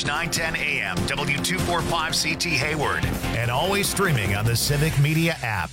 910 AM, W245CT Hayward, and always streaming on the Civic Media app.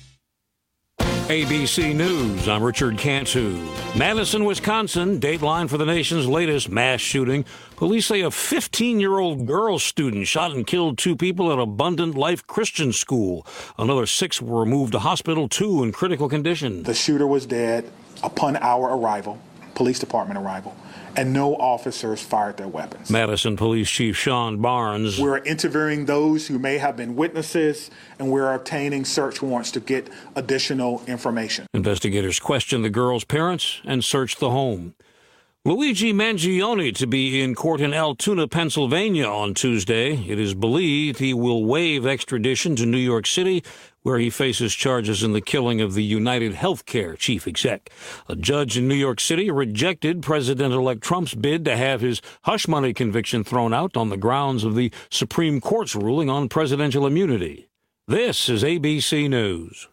ABC News, I'm Richard Cantu. Madison, Wisconsin, dateline for the nation's latest mass shooting. Police say a 15-year-old girl student shot and killed 2 people at Abundant Life Christian School. Another 6 were moved to hospital, 2 in critical condition. The shooter was dead upon our arrival, police department arrival, and no officers fired their weapons. Madison Police Chief Sean Barnes. We're interviewing those who may have been witnesses, and we're obtaining search warrants to get additional information. Investigators questioned the girl's parents and searched the home. Luigi Mangione to be in court in Altoona, Pennsylvania on Tuesday. It is believed he will waive extradition to New York City, where he faces charges in the killing of the United Healthcare chief exec. A judge in New York City rejected President-elect Trump's bid to have his hush money conviction thrown out on the grounds of the Supreme Court's ruling on presidential immunity. This is ABC News.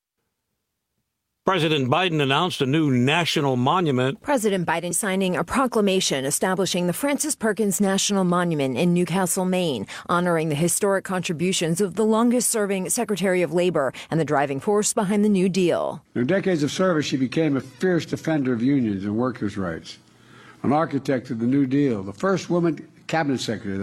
President Biden announced a new national monument. President Biden signing a proclamation establishing the Frances Perkins National Monument in Newcastle, Maine, honoring the historic contributions of the longest-serving Secretary of Labor and the driving force behind the New Deal. Through decades of service, she became a fierce defender of unions and workers' rights, an architect of the New Deal, the first woman cabinet secretary.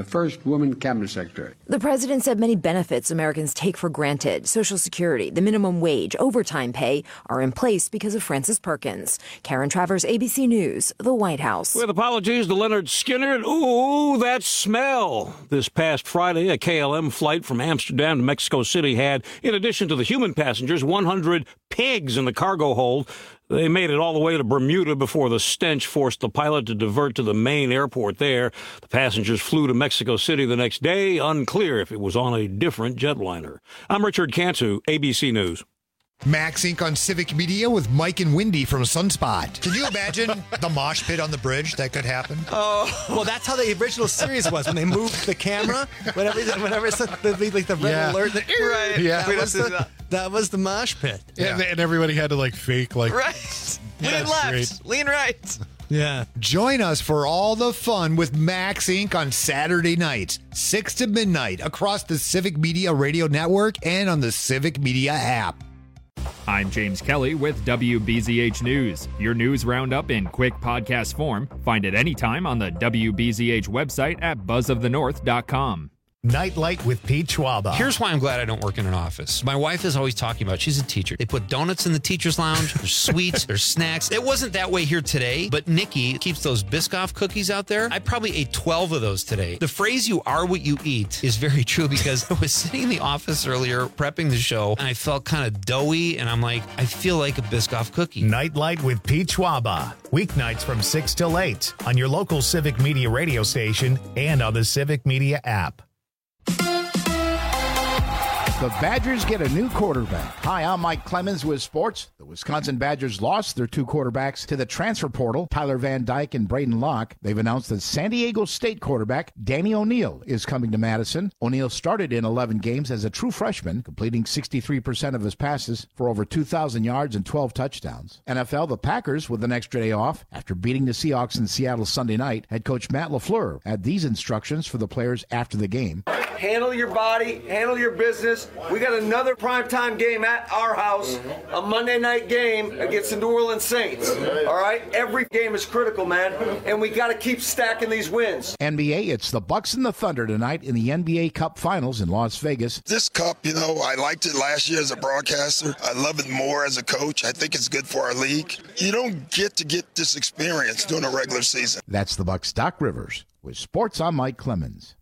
The president said many benefits Americans take for granted, Social Security, the minimum wage, overtime pay, are in place because of Frances Perkins. Karen Travers, ABC News, the White House. With apologies to Leonard Skinner. Ooh, that smell. This past Friday, a KLM flight from Amsterdam to Mexico City had, in addition to the human passengers, 100 pigs in the cargo hold. They made it all the way to Bermuda before the stench forced the pilot to divert to the main airport there. The passengers flew to Mexico City the next day. Unclear if it was on a different jetliner. I'm Richard Cantu, ABC News. Max Inc. on Civic Media with Mike and Wendy from Sunspot. Can you imagine the mosh pit on the bridge that could happen? Oh, well, that's how the original series was when they moved the camera. Whenever it's the red alert, right? Yeah, that was the mosh pit. Yeah. And everybody had to fake right. Lean left, great. lean right. Yeah. Join us for all the fun with Max Inc. on Saturday nights, 6 to midnight, across the Civic Media Radio Network and on the Civic Media app. I'm James Kelly with WBZH News, your news roundup in quick podcast form. Find it anytime on the WBZH website at buzzofthenorth.com. Nightlight with Pete Schwaba. Here's why I'm glad I don't work in an office. My wife is always talking about, she's a teacher. They put donuts in the teacher's lounge. There's sweets, there's snacks. It wasn't that way here today, but Nikki keeps those Biscoff cookies out there. I probably ate 12 of those today. The phrase, you are what you eat, is very true because I was sitting in the office earlier prepping the show and I felt kind of doughy and I'm like, I feel like a Biscoff cookie. Nightlight with Pete Schwaba. Weeknights from 6 till 8 on your local Civic Media radio station and on the Civic Media app. The Badgers get a new quarterback. Hi, I'm Mike Clemens with sports. The Wisconsin Badgers lost their 2 quarterbacks to the transfer portal, Tyler Van Dyke and Braden Locke. They've announced that San Diego State quarterback Danny O'Neal is coming to Madison. O'Neal started in 11 games as a true freshman, completing 63% of his passes for over 2,000 yards and 12 touchdowns. NFL, the Packers with an extra day off after beating the Seahawks in Seattle Sunday night. Head coach Matt LaFleur had these instructions for the players after the game. Handle your body, handle your business. We got another primetime game at our house, a Monday night game against the New Orleans Saints. All right? Every game is critical, man, and we got to keep stacking these wins. NBA, it's the Bucks and the Thunder tonight in the NBA Cup Finals in Las Vegas. This cup, I liked it last year as a broadcaster. I love it more as a coach. I think it's good for our league. You don't get to get this experience during a regular season. That's the Bucks' Doc Rivers. With sports, I'm Mike Clemens.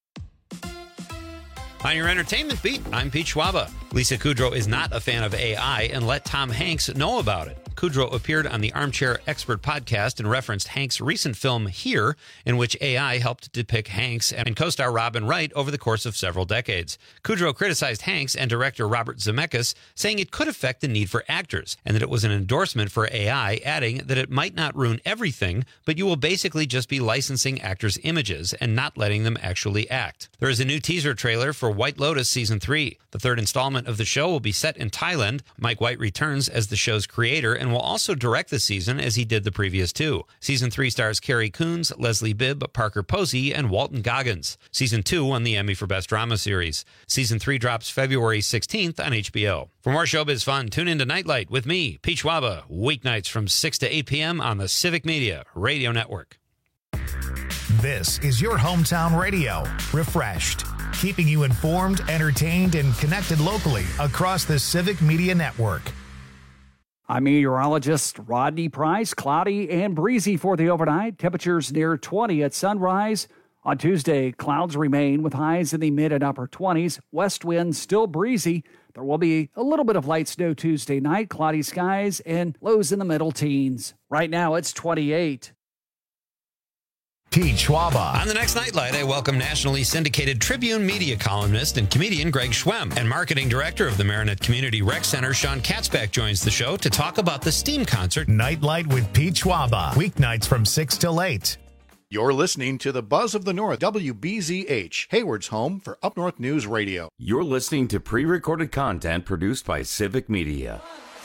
On your entertainment beat, I'm Pete Schwaba. Lisa Kudrow is not a fan of AI and let Tom Hanks know about it. Kudrow appeared on the Armchair Expert podcast and referenced Hanks' recent film Here, in which AI helped depict Hanks and co-star Robin Wright over the course of several decades. Kudrow criticized Hanks and director Robert Zemeckis, saying it could affect the need for actors, and that it was an endorsement for AI, adding that it might not ruin everything, but you will basically just be licensing actors' images and not letting them actually act. There is a new teaser trailer for White Lotus Season 3. The third installment of the show will be set in Thailand. Mike White returns as the show's creator and will also direct the season as he did the previous two. Season 3 stars Carrie Coons, Leslie Bibb, Parker Posey, and Walton Goggins. Season 2 won the Emmy for Best Drama Series. Season 3 drops February 16th on HBO. For more showbiz fun, tune into Nightlight with me, Pete Schwaba, weeknights from 6 to 8 p.m. on the Civic Media Radio Network. This is your hometown radio, refreshed, keeping you informed, entertained, and connected locally across the Civic Media Network. I'm meteorologist Rodney Price. Cloudy and breezy for the overnight. Temperatures near 20 at sunrise. On Tuesday, clouds remain with highs in the mid and upper 20s. West winds still breezy. There will be a little bit of light snow Tuesday night, cloudy skies, and lows in the middle teens. Right now, it's 28. Pete Schwaba. On the next Nightlight, I welcome nationally syndicated Tribune media columnist and comedian Greg Schwemm. And marketing director of the Marinette Community Rec Center, Sean Katzbach, joins the show to talk about the STEAM concert. Nightlight with Pete Schwaba. Weeknights from 6 till 8. You're listening to the Buzz of the North, WBZH, Hayward's home for Up North News Radio. You're listening to pre-recorded content produced by Civic Media.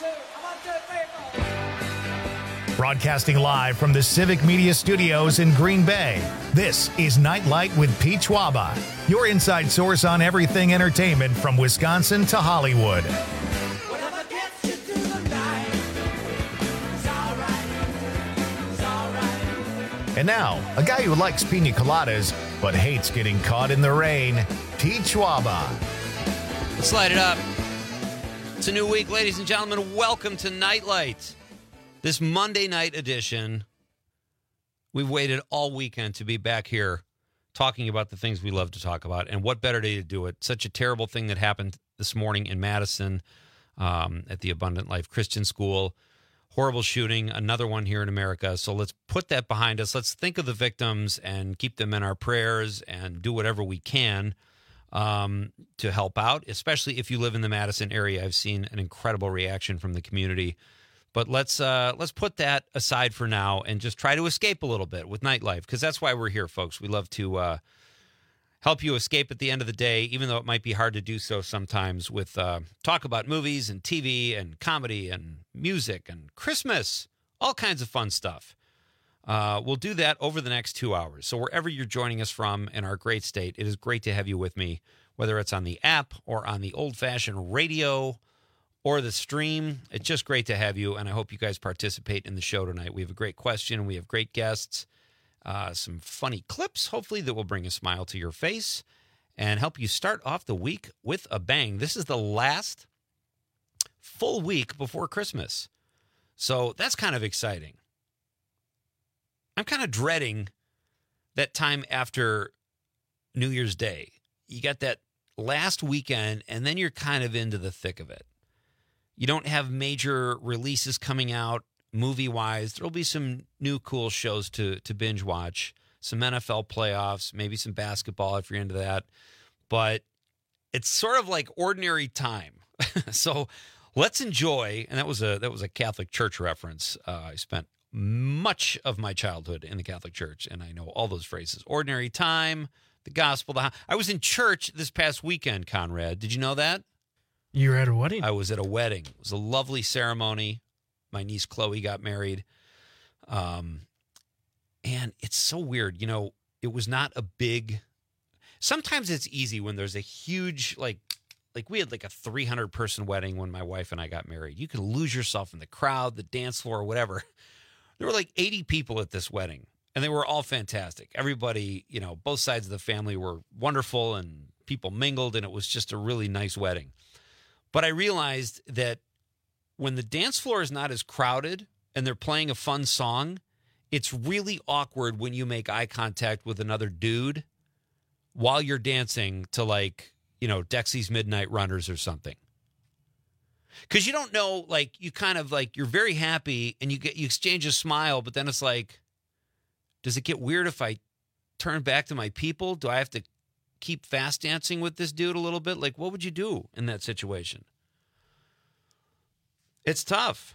Broadcasting live from the Civic Media Studios in Green Bay, this is Nightlight with Pete Schwaba, your inside source on everything entertainment from Wisconsin to Hollywood. And now, a guy who likes pina coladas but hates getting caught in the rain, Pete Schwaba. Let's light it up. It's a new week, ladies and gentlemen. Welcome to Nightlight. This Monday night edition. We've waited all weekend to be back here talking about the things we love to talk about. And what better day to do it? Such a terrible thing that happened this morning in Madison at the Abundant Life Christian School. Horrible shooting, another one here in America. So let's put that behind us. Let's think of the victims and keep them in our prayers and do whatever we can to help out, especially if you live in the Madison area. I've seen an incredible reaction from the community. But let's put that aside for now and just try to escape a little bit with Nightlife, because that's why we're here, folks. We love to help you escape at the end of the day, even though it might be hard to do so sometimes with talk about movies and TV and comedy and music and Christmas, all kinds of fun stuff. We'll do that over the next 2 hours. So wherever you're joining us from in our great state, it is great to have you with me, whether it's on the app or on the old-fashioned radio or the stream. It's just great to have you, and I hope you guys participate in the show tonight. We have a great question. We have great guests. Some funny clips, hopefully, that will bring a smile to your face and help you start off the week with a bang. This is the last full week before Christmas, so that's kind of exciting. I'm kind of dreading that time after New Year's Day. You got that last weekend, and then you're kind of into the thick of it. You don't have major releases coming out. Movie-wise, there'll be some new cool shows to binge watch, some NFL playoffs, maybe some basketball if you're into that. But it's sort of like ordinary time. So let's enjoy, and that was a Catholic Church reference. I spent much of my childhood in the Catholic Church, and I know all those phrases. Ordinary time, the gospel. I was in church this past weekend, Conrad. Did you know that? You were at a wedding? I was at a wedding. It was a lovely ceremony. My niece Chloe got married. And it's so weird. You know, it was not a big... Sometimes it's easy when there's a huge, like we had like a 300-person wedding when my wife and I got married. You can lose yourself in the crowd, the dance floor, whatever. There were like 80 people at this wedding, and they were all fantastic. Everybody, you know, both sides of the family were wonderful, and people mingled, and it was just a really nice wedding. But I realized that when the dance floor is not as crowded and they're playing a fun song, it's really awkward when you make eye contact with another dude while you're dancing to, like, you know, Dexy's Midnight Runners or something. Because you don't know, like, you kind of, like, you're very happy and you exchange a smile, but then it's like, does it get weird if I turn back to my people? Do I have to keep fast dancing with this dude a little bit? Like, what would you do in that situation? It's tough.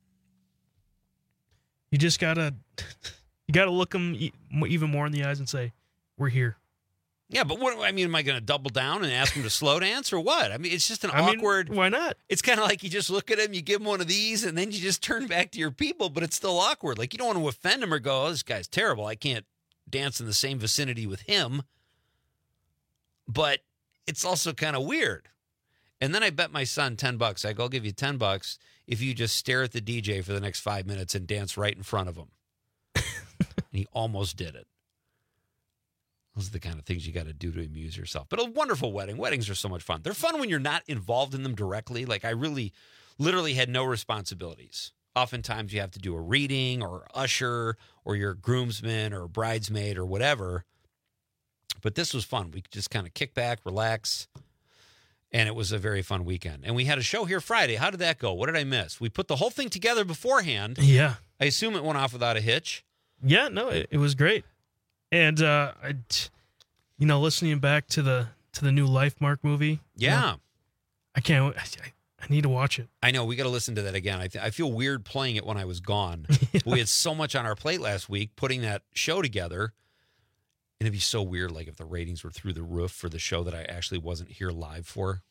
You just gotta look them even more in the eyes and say, "We're here." Yeah, but what, I mean, am I going to double down and ask him to slow dance or what? I mean, it's just an awkward. Why not? It's kind of like you just look at him, you give him one of these, and then you just turn back to your people, but it's still awkward. Like, you don't want to offend him or go, oh, this guy's terrible. I can't dance in the same vicinity with him. But it's also kind of weird. And then I bet my son $10. I go, I'll give you $10 if you just stare at the DJ for the next 5 minutes and dance right in front of him. And he almost did it. Those are the kind of things you got to do to amuse yourself. But a wonderful wedding. Weddings are so much fun. They're fun when you're not involved in them directly. Like, I really, literally had no responsibilities. Oftentimes you have to do a reading or usher or your groomsman or bridesmaid or whatever. But this was fun. We could just kind of kick back, relax. And it was a very fun weekend. And we had a show here Friday. How did that go? What did I miss? We put the whole thing together beforehand. Yeah. I assume it went off without a hitch. Yeah, no, it was great. And listening back to the new Lifemark movie. Yeah. I can't. I need to watch it. I know. We got to listen to that again. I feel weird playing it when I was gone. Yeah. We had so much on our plate last week putting that show together. And it'd be so weird, like, if the ratings were through the roof for the show that I actually wasn't here live for.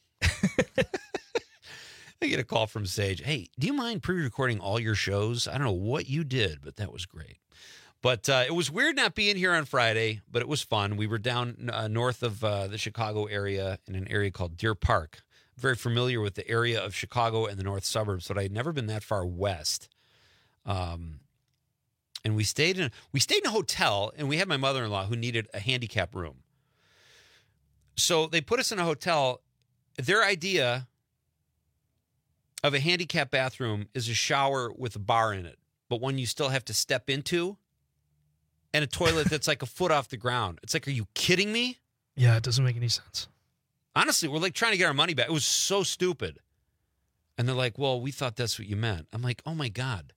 I get a call from Sage. Hey, do you mind pre-recording all your shows? I don't know what you did, but that was great. But it was weird not being here on Friday, but it was fun. We were down north of the Chicago area in an area called Deer Park. I'm very familiar with the area of Chicago and the north suburbs, but I had never been that far west. And we stayed in a hotel, and we had my mother-in-law who needed a handicap room. So they put us in a hotel. Their idea of a handicap bathroom is a shower with a bar in it, but one you still have to step into. And a toilet that's like a foot off the ground. It's like, are you kidding me? Yeah, it doesn't make any sense. Honestly, we're like trying to get our money back. It was so stupid. And they're like, well, we thought that's what you meant. I'm like, oh my God.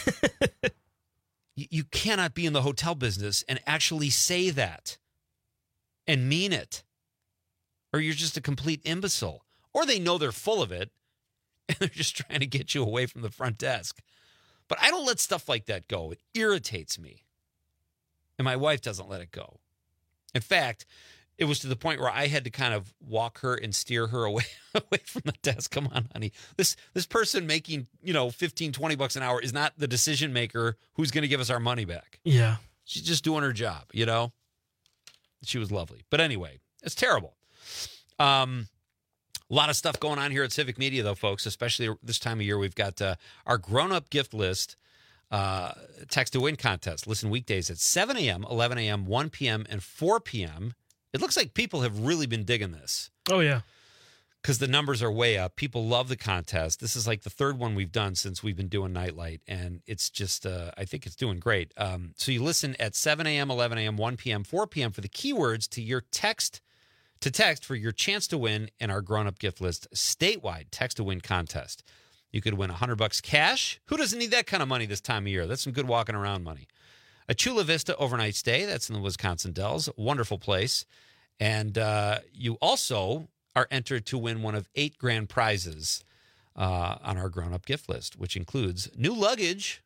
You cannot be in the hotel business and actually say that and mean it. Or you're just a complete imbecile. Or they know they're full of it and they're just trying to get you away from the front desk. But I don't let stuff like that go. It irritates me. And my wife doesn't let it go. In fact, it was to the point where I had to kind of walk her and steer her away from the desk. Come on, honey. This person making, $15-20 an hour is not the decision maker who's going to give us our money back. Yeah. She's just doing her job, She was lovely. But anyway, it's terrible. A lot of stuff going on here at Civic Media, though, folks, especially this time of year. We've got our grown-up gift list. Text to win contest. Listen weekdays at 7 a.m., 11 a.m., 1 p.m., and 4 p.m. It looks like people have really been digging this. Oh, yeah. Because the numbers are way up. People love the contest. This is like the third one we've done since we've been doing Nightlight, and it's just, I think it's doing great. So you listen at 7 a.m., 11 a.m., 1 p.m., 4 p.m. for the keywords to your text for your chance to win in our grown-up gift list statewide text to win contest. You could win $100 cash. Who doesn't need that kind of money this time of year? That's some good walking around money. A Chula Vista overnight stay. That's in the Wisconsin Dells. Wonderful place. And you also are entered to win one of 8 grand prizes on our grown-up gift list, which includes new luggage,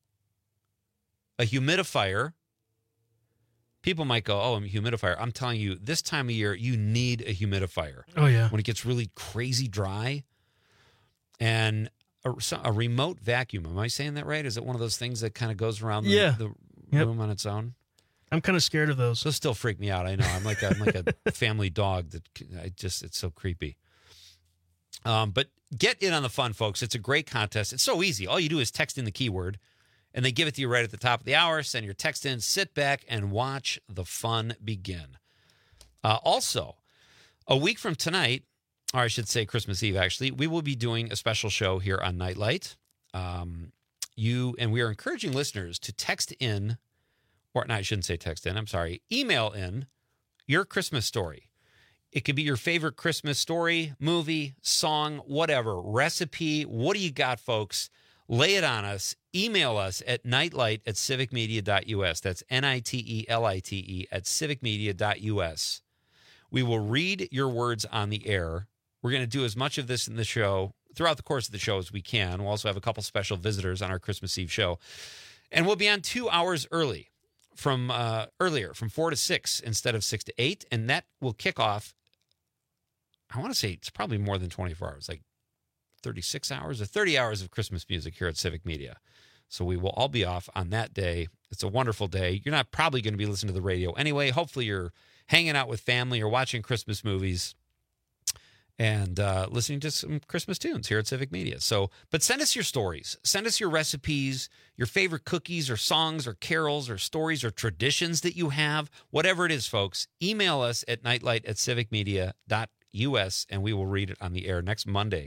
a humidifier. People might go, oh, a humidifier. I'm telling you, this time of year, you need a humidifier. Oh, yeah. When it gets really crazy dry. And a remote vacuum. Am I saying that right? Is it one of those things that kind of goes around the room on its own? I'm kind of scared of those. Those still freak me out. I know. I'm like a family dog that it's so creepy. But get in on the fun, folks. It's a great contest. It's so easy. All you do is text in the keyword, and they give it to you right at the top of the hour. Send your text in, sit back, and watch the fun begin. Also, a week from tonight, or I should say Christmas Eve, actually, we will be doing a special show here on Nightlight. And we are encouraging listeners to text in, or no, I shouldn't say text in, I'm sorry, email in your Christmas story. It could be your favorite Christmas story, movie, song, whatever, recipe. What do you got, folks? Lay it on us. Email us at nightlight@civicmedia.us. That's NITELITE at civicmedia.us. We will read your words on the air. We're going to do as much of this in the show throughout the course of the show as we can. We'll also have a couple special visitors on our Christmas Eve show. And we'll be on 2 hours early. from earlier, from 4 to 6 instead of 6 to 8. And that will kick off, I want to say it's probably more than 24 hours, like 36 hours or 30 hours of Christmas music here at Civic Media. So we will all be off on that day. It's a wonderful day. You're not probably going to be listening to the radio anyway. Hopefully you're hanging out with family or watching Christmas movies and listening to some Christmas tunes here at Civic Media. So, but send us your stories. Send us your recipes, your favorite cookies or songs or carols or stories or traditions that you have. Whatever it is, folks, email us at nightlight@civicmedia.us, and we will read it on the air next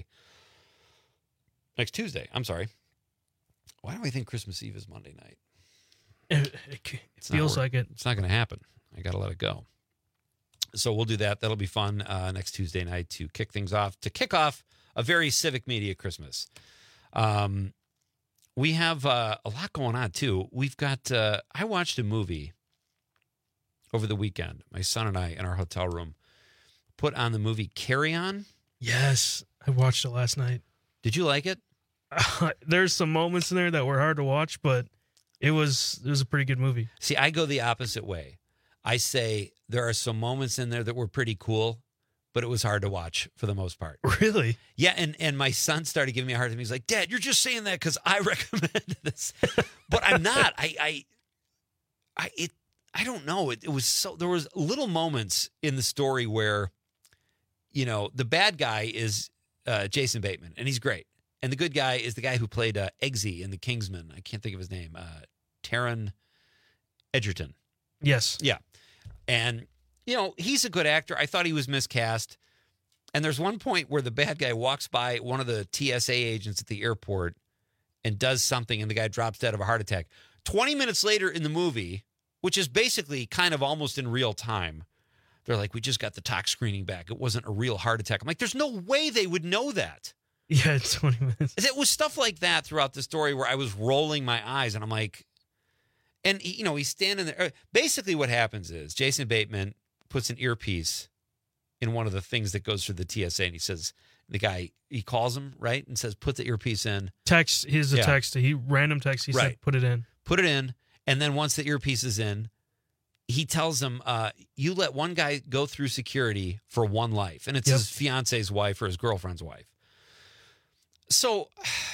Tuesday. I'm sorry. Why do I think Christmas Eve is Monday night? It feels like it. It's not going to happen. I got to let it go. So we'll do that. That'll be fun next Tuesday night to kick things off, to kick off a very Civic Media Christmas. We have a lot going on, too. We've got, I watched a movie over the weekend. My son and I, in our hotel room, put on the movie Carry On. Yes, I watched it last night. Did you like it? There's some moments in there that were hard to watch, but it was a pretty good movie. See, I go the opposite way. I say there are some moments in there that were pretty cool, but it was hard to watch for the most part. Really? Yeah, and my son started giving me a hard time. He's like, "Dad, you're just saying that because I recommended this," but I'm not. I don't know. It was so. There was little moments in the story where, you know, the bad guy is Jason Bateman, and he's great, and the good guy is the guy who played Eggsy in The Kingsman. I can't think of his name. Taron Egerton. Yes. Yeah. And, you know, he's a good actor. I thought he was miscast. And there's one point where the bad guy walks by one of the TSA agents at the airport and does something, and the guy drops dead of a heart attack. 20 minutes later in the movie, which is basically kind of almost in real time, they're like, "We just got the tox screening back. It wasn't a real heart attack." I'm like, there's no way they would know that. Yeah, 20 minutes. It was stuff like that throughout the story where I was rolling my eyes, and I'm like, and, you know, he's standing there. Basically what happens is Jason Bateman puts an earpiece in one of the things that goes through the TSA, and he says, the guy, he calls him, right, and says, "Put the earpiece in." Text, here's a text. He random text. He said, "Put it in." Put it in, and then once the earpiece is in, he tells him, "You let one guy go through security for one life," and it's his fiance's wife or his girlfriend's wife. So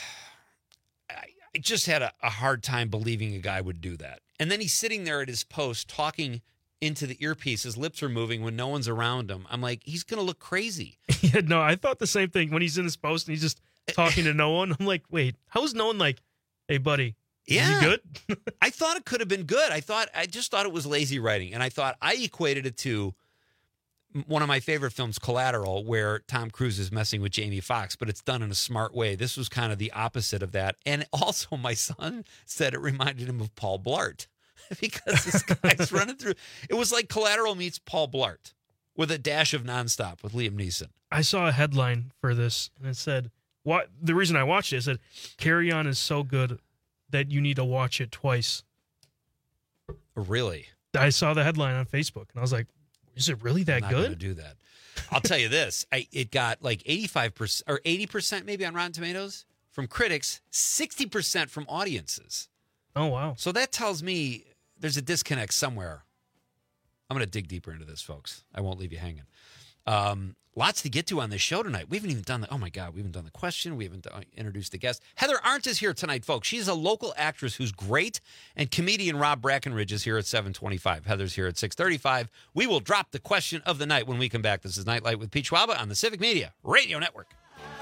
I just had a hard time believing a guy would do that. And then he's sitting there at his post talking into the earpiece. His lips are moving when no one's around him. I'm like, he's going to look crazy. Yeah, no, I thought the same thing when he's in his post and he's just talking to no one. I'm like, wait, how is no one like, "Hey, buddy, is he good?" I thought it could have been good. I just thought it was lazy writing. And I equated it to one of my favorite films, Collateral, where Tom Cruise is messing with Jamie Foxx, but it's done in a smart way. This was kind of the opposite of that. And also my son said it reminded him of Paul Blart because this guy's running through. It was like Collateral meets Paul Blart with a dash of Nonstop with Liam Neeson. I saw a headline for this, and it said, "What?" The reason I watched it said, "Carry On is so good that you need to watch it twice." Really? I saw the headline on Facebook, and I was like, is it really that I'm not good? going to do that. I'll tell you this. It got like 85% or 80% maybe on Rotten Tomatoes from critics, 60% from audiences. Oh, wow. So that tells me there's a disconnect somewhere. I'm going to dig deeper into this, folks. I won't leave you hanging. Lots to get to on this show tonight. We haven't even done we haven't done the question. We haven't introduced the guest. Heather Arndt is here tonight, folks. She's a local actress who's great, and comedian Rob Brackenridge is here at 7:25. Heather's here at 6:35. We will drop the question of the night when we come back. This is Nightlight with Pete Schwaba on the Civic Media Radio Network.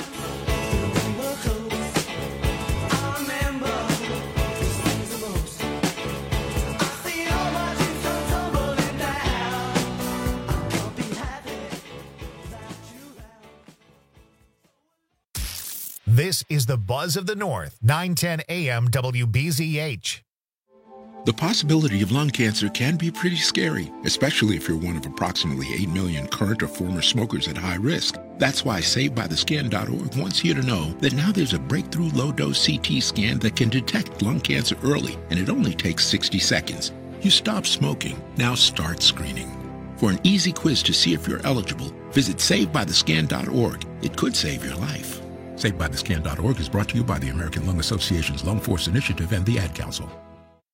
This is the Buzz of the North, 910 AM WBZH. The possibility of lung cancer can be pretty scary, especially if you're one of approximately 8 million current or former smokers at high risk. That's why SaveByTheScan.org wants you to know that now there's a breakthrough low-dose CT scan that can detect lung cancer early, and it only takes 60 seconds. You stop smoking, now start screening. For an easy quiz to see if you're eligible, visit SaveByTheScan.org. It could save your life. SaveByTheScan.org is brought to you by the American Lung Association's Lung Force Initiative and the Ad Council.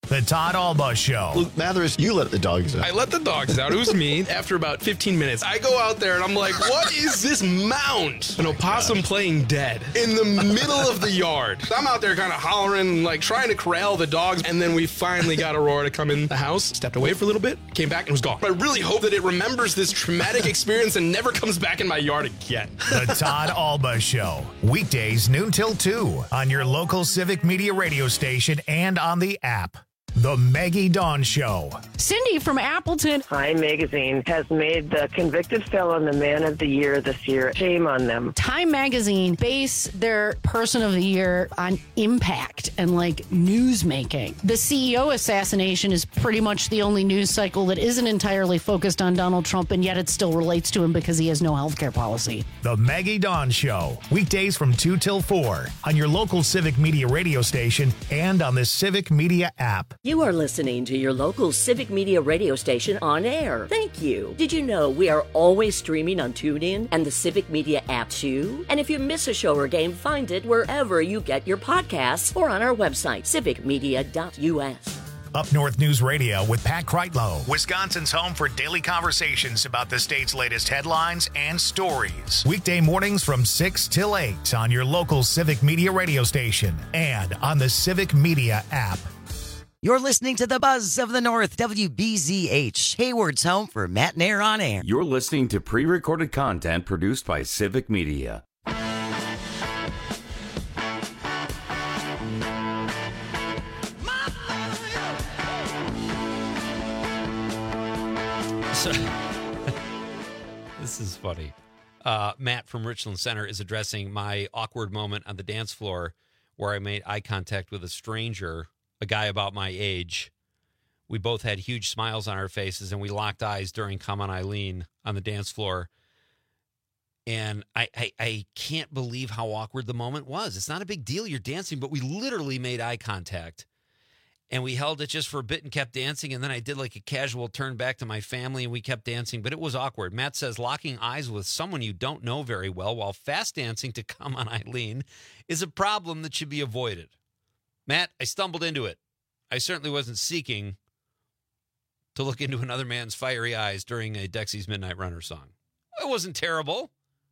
The Todd Alba Show. Luke Mathers, you let the dogs out. I let the dogs out. It was me. After about 15 minutes, I go out there and I'm like, what is this mound? An opossum playing dead in the middle of the yard. I'm out there kind of hollering, like trying to corral the dogs. And then we finally got Aurora to come in the house, stepped away for a little bit, came back and was gone. I really hope that it remembers this traumatic experience and never comes back in my yard again. The Todd Alba Show. Weekdays noon till 2 on your local Civic Media radio station and on the app. The Maggie Dawn Show. Cindy from Appleton. Time Magazine has made the convicted felon the man of the year this year. Shame on them. Time Magazine base their person of the year on impact and like news making. The CEO assassination is pretty much the only news cycle that isn't entirely focused on Donald Trump, and yet it still relates to him because he has no healthcare policy. The Maggie Dawn Show. Weekdays from 2 till 4 on your local Civic Media radio station and on the Civic Media app. You are listening to your local Civic Media radio station on air. Thank you. Did you know we are always streaming on TuneIn and the Civic Media app too? And if you miss a show or game, find it wherever you get your podcasts or on our website, civicmedia.us. Up North News Radio with Pat Kreitlow, Wisconsin's home for daily conversations about the state's latest headlines and stories. Weekday mornings from 6 till 8 on your local Civic Media radio station and on the Civic Media app. You're listening to the Buzz of the North, WBZH, Hayward's home for Matt Nair on air. You're listening to pre-recorded content produced by Civic Media. So, this is funny. Matt from Richland Center is addressing my awkward moment on the dance floor where I made eye contact with a stranger, a guy about my age. We both had huge smiles on our faces, and we locked eyes during Come On Eileen on the dance floor. And I can't believe how awkward the moment was. It's not a big deal. You're dancing, but we literally made eye contact. And we held it just for a bit and kept dancing. And then I did like a casual turn back to my family, and we kept dancing. But it was awkward. Matt says locking eyes with someone you don't know very well while fast dancing to Come On Eileen is a problem that should be avoided. Matt, I stumbled into it. I certainly wasn't seeking to look into another man's fiery eyes during a Dexy's Midnight Runner song. It wasn't terrible.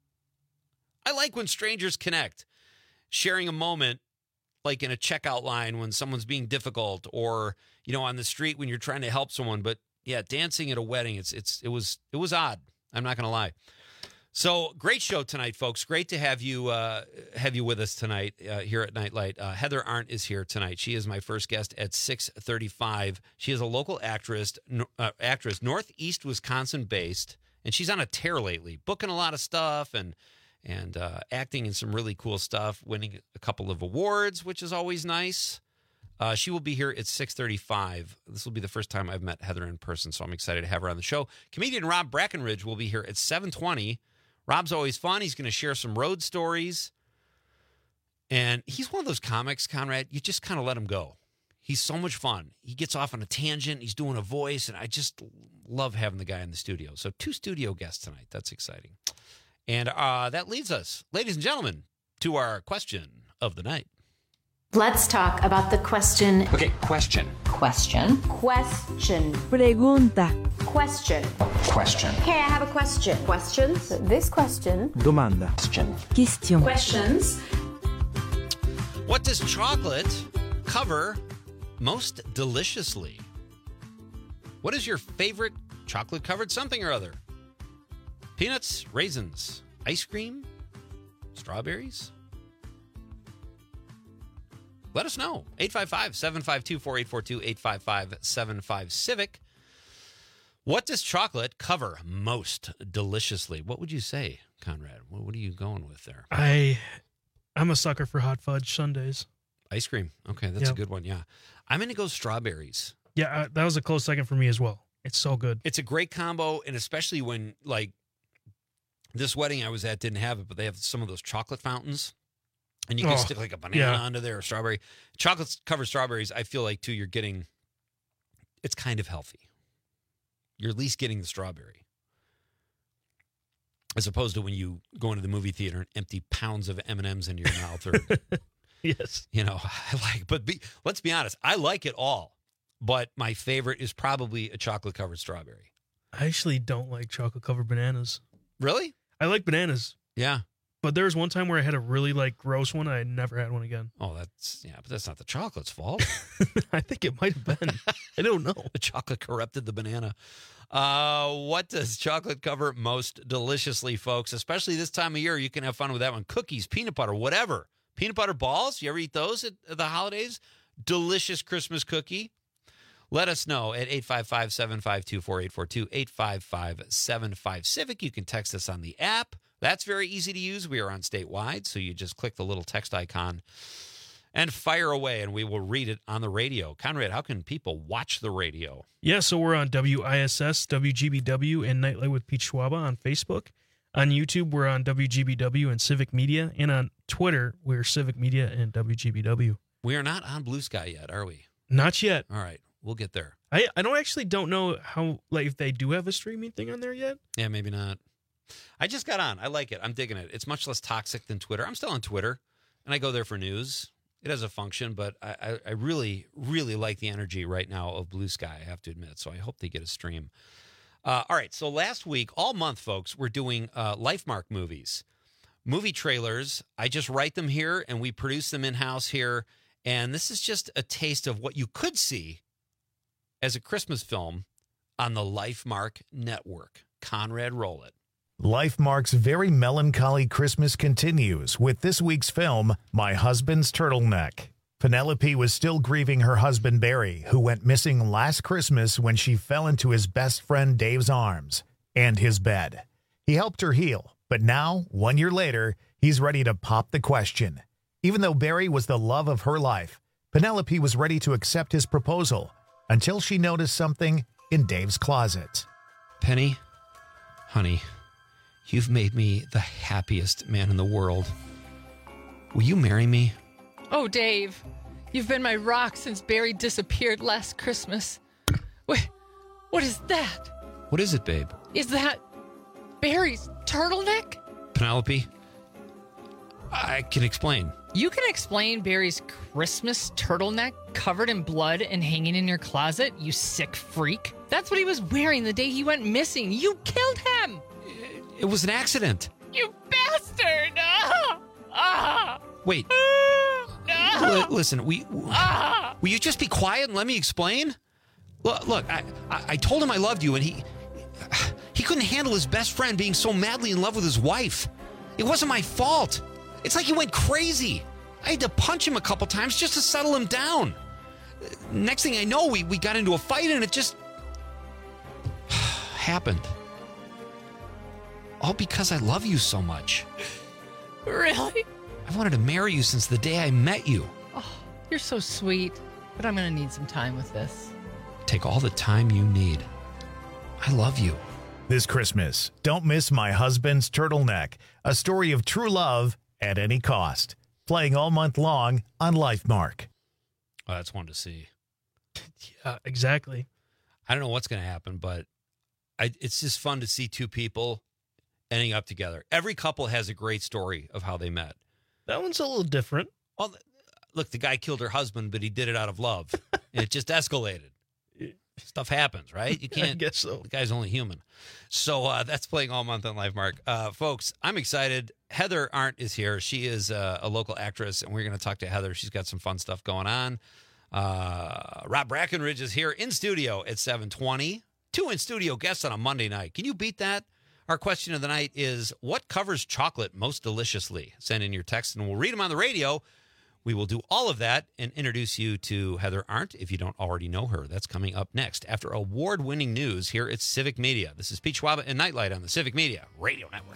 I like when strangers connect, sharing a moment like in a checkout line when someone's being difficult, or, you know, on the street when you're trying to help someone. But yeah, dancing at a wedding, it was odd. I'm not going to lie. So great show tonight, folks. Great to have you with us tonight here at Nightlight. Heather Arndt is here tonight. She is my first guest at 6:35. She is a local actress, Northeast Wisconsin based, and she's on a tear lately, booking a lot of stuff and acting in some really cool stuff, winning a couple of awards, which is always nice. She will be here at 6:35. This will be the first time I've met Heather in person, so I'm excited to have her on the show. Comedian Rob Brackenridge will be here at 7:20. Rob's always fun. He's going to share some road stories. And he's one of those comics, Conrad, you just kind of let him go. He's so much fun. He gets off on a tangent. He's doing a voice, and I just love having the guy in the studio. So 2 studio guests tonight. That's exciting. And that leads us, ladies and gentlemen, to our question of the night. Let's talk about the question. Okay, question. Question. Pregunta. Question. Question. Hey, I have a question. Questions? This question. Domanda. Question. Questions. What does chocolate cover most deliciously? What is your favorite chocolate-covered something or other? Peanuts, raisins, ice cream, strawberries? Let us know. 855-752-4842, 855-75-CIVIC. What does chocolate cover most deliciously? What would you say, Conrad? What are you going with there? I'm a sucker for hot fudge sundaes. Ice cream. Okay, that's a good one, yeah. I'm going to go strawberries. Yeah, that was a close second for me as well. It's so good. It's a great combo, and especially when, like, this wedding I was at didn't have it, but they have some of those chocolate fountains. And you can stick like a banana onto there or strawberry. Chocolate-covered strawberries, I feel like, too, you're getting, it's kind of healthy. You're at least getting the strawberry. As opposed to when you go into the movie theater and empty pounds of M&Ms into your mouth. Or, yes. You know, let's be honest, I like it all. but my favorite is probably a chocolate-covered strawberry. I actually don't like chocolate-covered bananas. Really? I like bananas. Yeah. But there was one time where I had a really gross one. I never had one again. Oh, but that's not the chocolate's fault. I think it might have been. I don't know. The chocolate corrupted the banana. What does chocolate cover most deliciously, folks? Especially this time of year, you can have fun with that one. Cookies, peanut butter, whatever. Peanut butter balls, you ever eat those at the holidays? Delicious Christmas cookie. Let us know at 855-752-4842, 855-75-CIVIC. You can text us on the app. That's very easy to use. We are on statewide, so you just click the little text icon and fire away, and we will read it on the radio. Conrad, how can people watch the radio? Yeah, so we're on WISS, WGBW, and Nightlight with Pete Schwaba on Facebook. On YouTube, we're on WGBW and Civic Media. And on Twitter, we're Civic Media and WGBW. We are not on Blue Sky yet, are we? Not yet. All right, we'll get there. I don't know how, if they do have a streaming thing on there yet. Yeah, maybe not. I just got on. I like it. I'm digging it. It's much less toxic than Twitter. I'm still on Twitter, and I go there for news. It has a function, but I really, really like the energy right now of Blue Sky, I have to admit. So I hope they get a stream. All right, so last week, all month, folks, we're doing LifeMark movies. Movie trailers, I just write them here, and we produce them in-house here. And this is just a taste of what you could see as a Christmas film on the LifeMark network. Conrad, roll it. LifeMark's very melancholy Christmas continues with this week's film, My Husband's Turtleneck. Penelope was still grieving her husband Barry, who went missing last Christmas when she fell into his best friend Dave's arms and his bed. He helped her heal, but now, 1 year later, he's ready to pop the question. Even though Barry was the love of her life, Penelope was ready to accept his proposal until she noticed something in Dave's closet. Penny, honey, you've made me the happiest man in the world. Will you marry me? Oh, Dave, you've been my rock since Barry disappeared last Christmas. Wait, what is that? What is it, babe? Is that Barry's turtleneck? Penelope, I can explain. You can explain Barry's Christmas turtleneck covered in blood and hanging in your closet, you sick freak? That's what he was wearing the day he went missing. You killed him! It was an accident. You bastard! Wait. Listen, will you just be quiet and let me explain? Look, I told him I loved you, and he couldn't handle his best friend being so madly in love with his wife. It wasn't my fault. It's like he went crazy. I had to punch him a couple times just to settle him down. Next thing I know, we got into a fight, and it just happened. All because I love you so much. Really? I wanted to marry you since the day I met you. Oh, you're so sweet, but I'm going to need some time with this. Take all the time you need. I love you. This Christmas, don't miss My Husband's Turtleneck, a story of true love at any cost. Playing all month long on LifeMark. Oh, that's one to see. Yeah, exactly. I don't know what's going to happen, but it's just fun to see two people ending up together. Every couple has a great story of how they met. That one's a little different. Well, look, the guy killed her husband, but he did it out of love. And it just escalated. Stuff happens, right? You can't. I guess so. The guy's only human. So that's playing all month on LifeMark. Folks, I'm excited. Heather Arndt is here. She is a local actress, and we're going to talk to Heather. She's got some fun stuff going on. Rob Brackenridge is here in studio at 7:20. 2 in-studio guests on a Monday night. Can you beat that? Our question of the night is, what covers chocolate most deliciously? Send in your text, and we'll read them on the radio. We will do all of that and introduce you to Heather Arndt if you don't already know her. That's coming up next after award-winning news here at Civic Media. This is Pete Schwaba and Nightlight on the Civic Media Radio Network.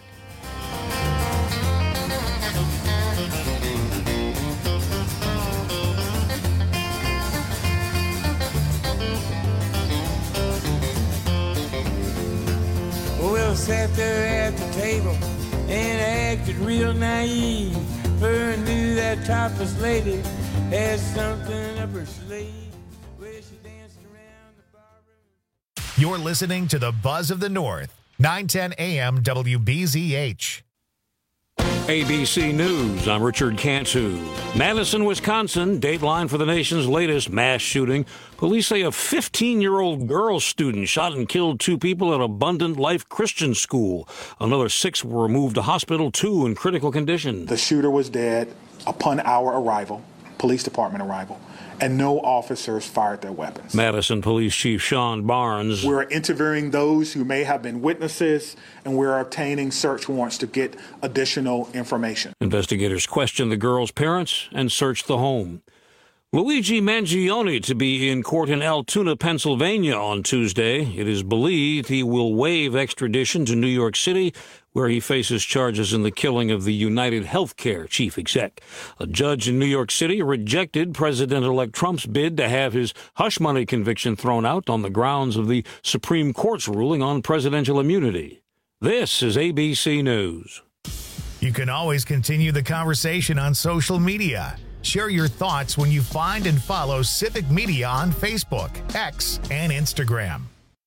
Well, sat there at the table and acted real naive. Her knew that topless lady had something up her sleeve. Well, she danced around the barroom. You're listening to the Buzz of the North, 910 AM WBZH. ABC News, I'm Richard Cantu. Madison, Wisconsin, dateline for the nation's latest mass shooting. Police say a 15-year-old girl student shot and killed 2 people at Abundant Life Christian School. Another 6 were moved to hospital, 2 in critical condition. The shooter was dead upon our arrival, police department arrival, and no officers fired their weapons. Madison Police Chief Sean Barnes. We're interviewing those who may have been witnesses, and we're obtaining search warrants to get additional information. Investigators questioned the girl's parents and searched the home. Luigi Mangione to be in court in Altoona, Pennsylvania on Tuesday. It is believed he will waive extradition to New York City, where he faces charges in the killing of the United Healthcare chief exec. A judge in New York City rejected President-elect Trump's bid to have his hush money conviction thrown out on the grounds of the Supreme Court's ruling on presidential immunity. This is ABC News. You can always continue the conversation on social media. Share your thoughts when you find and follow Civic Media on Facebook, X, and Instagram.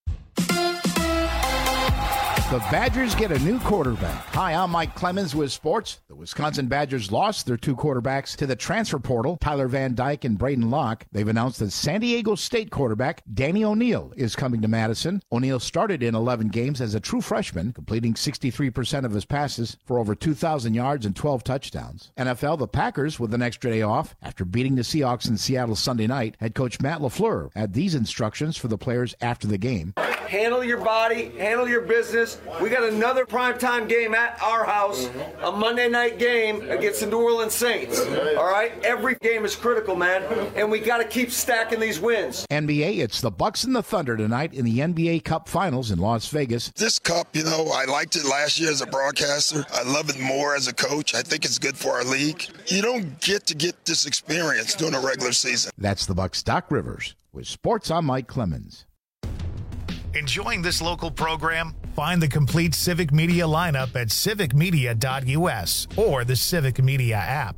The Badgers get a new quarterback. Hi, I'm Mike Clemens with sports. The Wisconsin Badgers lost their 2 quarterbacks to the transfer portal, Tyler Van Dyke and Braden Locke. They've announced that San Diego State quarterback Danny O'Neal is coming to Madison. O'Neal started in 11 games as a true freshman, completing 63% of his passes for over 2,000 yards and 12 touchdowns. NFL, the Packers with an extra day off after beating the Seahawks in Seattle Sunday night. Head coach Matt LaFleur had these instructions for the players after the game. Handle your body, handle your business. We got another primetime game at our house, a Monday night game against the New Orleans Saints. All right? Every game is critical, man, and we got to keep stacking these wins. NBA, it's the Bucks and the Thunder tonight in the NBA Cup Finals in Las Vegas. This cup, I liked it last year as a broadcaster. I love it more as a coach. I think it's good for our league. You don't get to get this experience during a regular season. That's the Bucks' Doc Rivers. With sports, I'm Mike Clemens. Enjoying this local program? Find the complete Civic Media lineup at civicmedia.us or the Civic Media app.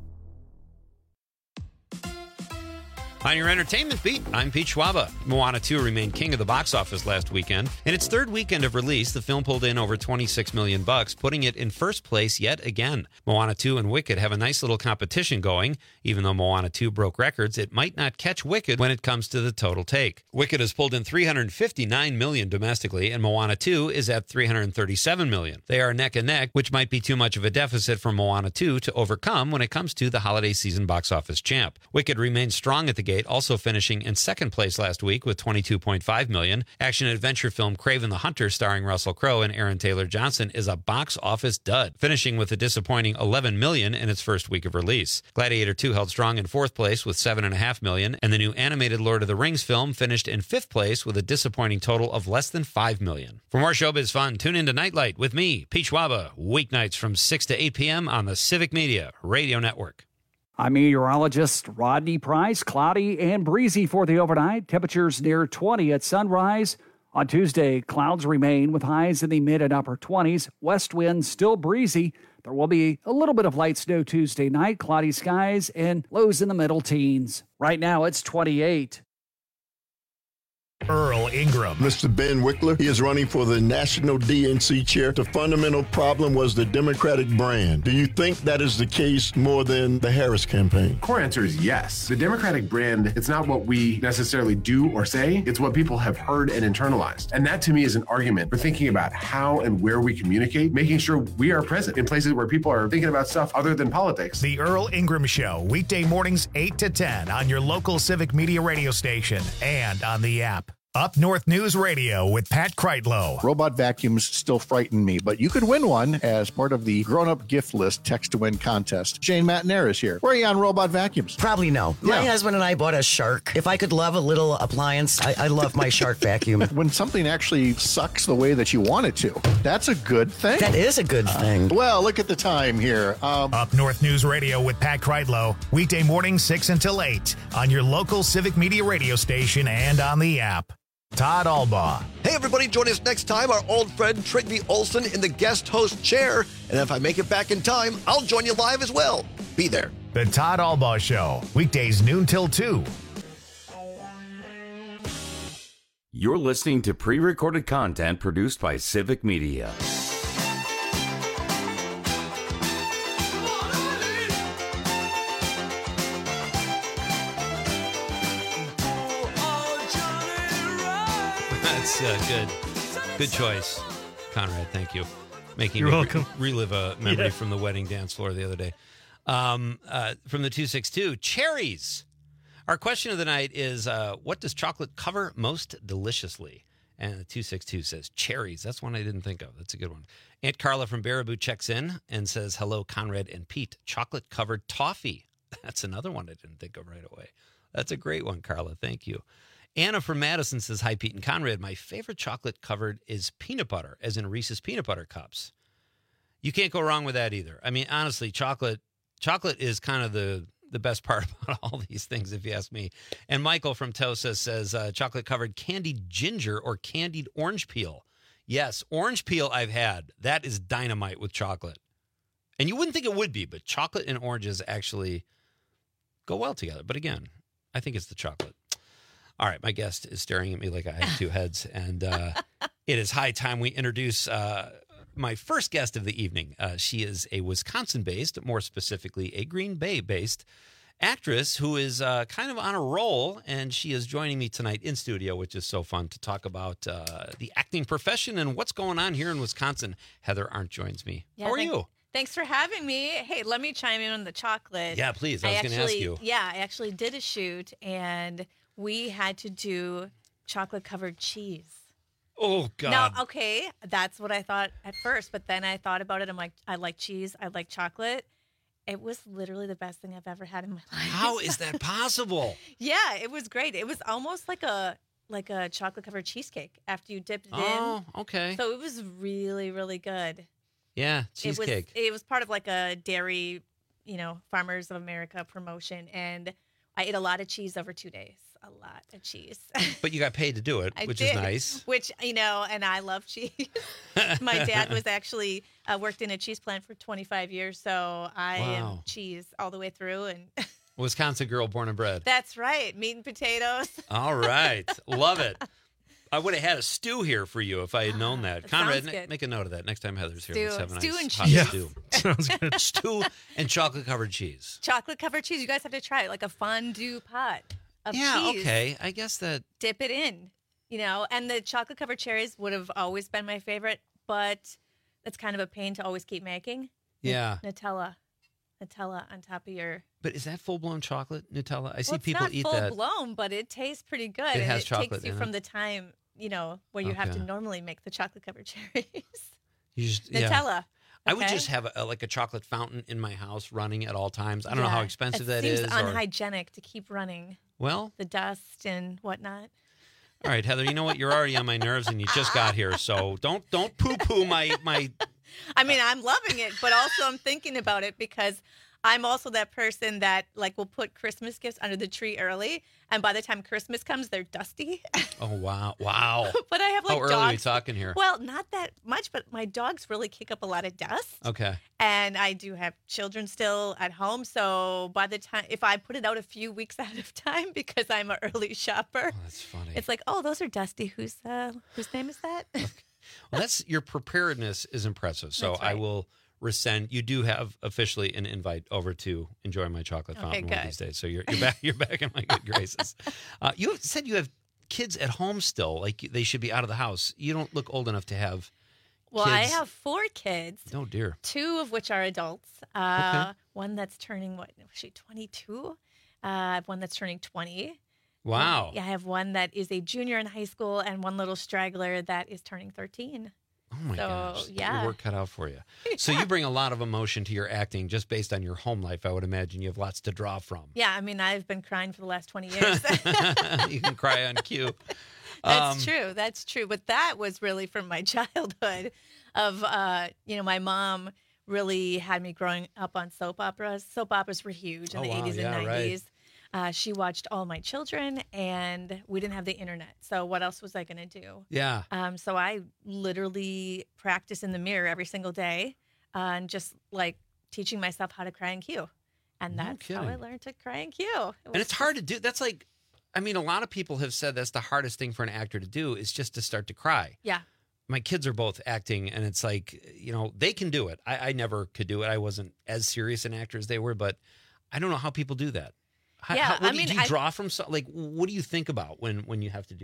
On your entertainment beat, I'm Pete Schwaba. Moana 2 remained king of the box office last weekend. In its 3rd weekend of release, the film pulled in over $26 million, putting it in first place yet again. Moana 2 and Wicked have a nice little competition going. Even though Moana 2 broke records, it might not catch Wicked when it comes to the total take. Wicked has pulled in $359 million domestically, and Moana 2 is at $337 million. They are neck and neck, which might be too much of a deficit for Moana 2 to overcome when it comes to the holiday season box office champ. Wicked remains strong at the gate, also finishing in second place last week with $22.5 million. Action-adventure film Kraven the Hunter, starring Russell Crowe and Aaron Taylor Johnson, is a box office dud, finishing with a disappointing $11 million in its first week of release. Gladiator 2 held strong in fourth place with $7.5 million, and the new animated Lord of the Rings film finished in fifth place with a disappointing total of less than $5 million. For more showbiz fun, tune in to Nightlight with me, Pete Schwaba, weeknights from 6 to 8 p.m. on the Civic Media Radio Network. I'm meteorologist Rodney Price. Cloudy and breezy for the overnight. Temperatures near 20 at sunrise. On Tuesday, clouds remain with highs in the mid and upper 20s. West wind still breezy. There will be a little bit of light snow Tuesday night. Cloudy skies and lows in the middle teens. Right now, it's 28. Earl Ingram. Mr. Ben Wickler, he is running for the National DNC chair. The fundamental problem was the Democratic brand. Do you think that is the case more than the Harris campaign? Core answer is yes. The Democratic brand, it's not what we necessarily do or say, it's what people have heard and internalized. And that to me is an argument for thinking about how and where we communicate, making sure we are present in places where people are thinking about stuff other than politics. The Earl Ingram Show, weekday mornings 8 to 10 on your local Civic Media radio station and on the app. Up North News Radio with Pat Kreitlow. Robot vacuums still frighten me, but you could win one as part of the grown-up gift list text-to-win contest. Jane Matnair is here. Where are you on robot vacuums? Probably no. Yeah. My husband and I bought a Shark. If I could love a little appliance, I love my Shark vacuum. When something actually sucks the way that you want it to, that's a good thing. That is a good thing. Well, look at the time here. Up North News Radio with Pat Kreitlow, weekday morning 6 until 8 on your local Civic Media radio station and on the app. Todd Albaugh. Hey, everybody, join us next time. Our old friend Trigby Olson in the guest host chair. And if I make it back in time, I'll join you live as well. Be there. The Todd Albaugh Show, weekdays noon till 2. You're listening to pre-recorded content produced by Civic Media. That's good. Good choice, Conrad. Thank you. Making You're me welcome. relive a memory Yeah. from the wedding dance floor the other day. From the 262, cherries. Our question of the night is, what does chocolate cover most deliciously? And the 262 says cherries. That's one I didn't think of. That's a good one. Aunt Carla from Baraboo checks in and says, hello, Conrad and Pete. Chocolate-covered toffee. That's another one I didn't think of right away. That's a great one, Carla. Thank you. Anna from Madison says, hi, Pete and Conrad. My favorite chocolate covered is peanut butter, as in Reese's peanut butter cups. You can't go wrong with that either. I mean, honestly, chocolate is kind of the best part about all these things, if you ask me. And Michael from Tosa says, chocolate covered candied ginger or candied orange peel. Yes, orange peel I've had. That is dynamite with chocolate. And you wouldn't think it would be, but chocolate and oranges actually go well together. But again, I think it's the chocolate. All right, my guest is staring at me like I have two heads, and it is high time we introduce my first guest of the evening. She is a Wisconsin-based, more specifically a Green Bay-based actress who is kind of on a roll, and she is joining me tonight in studio, which is so fun to talk about the acting profession and what's going on here in Wisconsin. Heather Arndt joins me. Yeah, How are you? Thanks for having me. Hey, let me chime in on the chocolate. Yeah, please. I was going to ask you. Yeah, I actually did a shoot, and we had to do chocolate-covered cheese. Oh, God. Now, okay, that's what I thought at first, but then I thought about it. I'm like, I like cheese. I like chocolate. It was literally the best thing I've ever had in my life. How is that possible? Yeah, it was great. It was almost like a chocolate-covered cheesecake after you dipped it in. Oh, okay. So it was really, really good. Yeah, cheesecake. It was part of like a dairy, Farmers of America promotion, and I ate a lot of cheese over 2 days. A lot of cheese. But you got paid to do it, which is nice. Which, and I love cheese. My dad was actually worked in a cheese plant for 25 years, so I am cheese all the way through. And Wisconsin girl born and bred. That's right. Meat and potatoes. All right. Love it. I would have had a stew here for you if I had known that. Conrad, make a note of that. Next time Heather's here, let's have a stew nice and hot cheese. stew. Sounds good. Stew and chocolate-covered cheese. Chocolate-covered cheese. You guys have to try it, like a fondue pot of cheese. Yeah, okay. I guess that... Dip it in, and the chocolate-covered cherries would have always been my favorite, but it's kind of a pain to always keep making. Yeah. Nutella on top of your... But is that full-blown chocolate, Nutella? I see Well, people eat it's that. not full-blown, but it tastes pretty good. It has and chocolate takes you in from it. the time, where you have to Okay. normally make the chocolate-covered cherries. You just, Nutella. I would okay? just have a chocolate fountain in my house running at all times. I don't know how expensive that is. It seems unhygienic to keep running. Well, the dust and whatnot. all right, Heather. You know what? You're already on my nerves, and you just got here, so don't poo-poo my. I mean, I'm loving it, but also I'm thinking about it because I'm also that person that will put Christmas gifts under the tree early, and by the time Christmas comes, they're dusty. Oh wow! But I have How early dogs. are we talking here? Well, not that much, but my dogs really kick up a lot of dust. Okay. And I do have children still at home, so by the time if I put it out a few weeks ahead of time because I'm an early shopper, that's funny. It's like, oh, those are dusty. Whose name is that? Well, your preparedness is impressive. So That's right. I will rescind. You do have officially an invite over to enjoy my chocolate fountain one of these days. So you're back. You're back in my good graces. You said you have kids at home still. Like they should be out of the house. You don't look old enough to have. Well, kids. I have 4 kids. Oh dear. 2 of which are adults. Okay. One that's turning 22. I have one that's turning 20. Wow. Yeah, I have one that is a junior in high school and one little straggler that is turning 13. Oh my gosh. Yeah. Your work cut out for you. So you bring a lot of emotion to your acting just based on your home life. I would imagine you have lots to draw from. Yeah, I mean, I've been crying for the last 20 years. You can cry on cue. That's true. That's true. But that was really from my childhood of, my mom really had me growing up on soap operas. Soap operas were huge in the 80s and 90s. Right. She watched All My Children, and we didn't have the internet. So what else was I going to do? Yeah. So I literally practice in the mirror every single day and just teaching myself how to cry in cue. And that's how I learned to cry in cue. And it's hard to do. That's a lot of people have said that's the hardest thing for an actor to do is just to start to cry. Yeah. My kids are both acting, and it's they can do it. I never could do it. I wasn't as serious an actor as they were, but I don't know how people do that. Do you draw from what do you think about when you have to do that?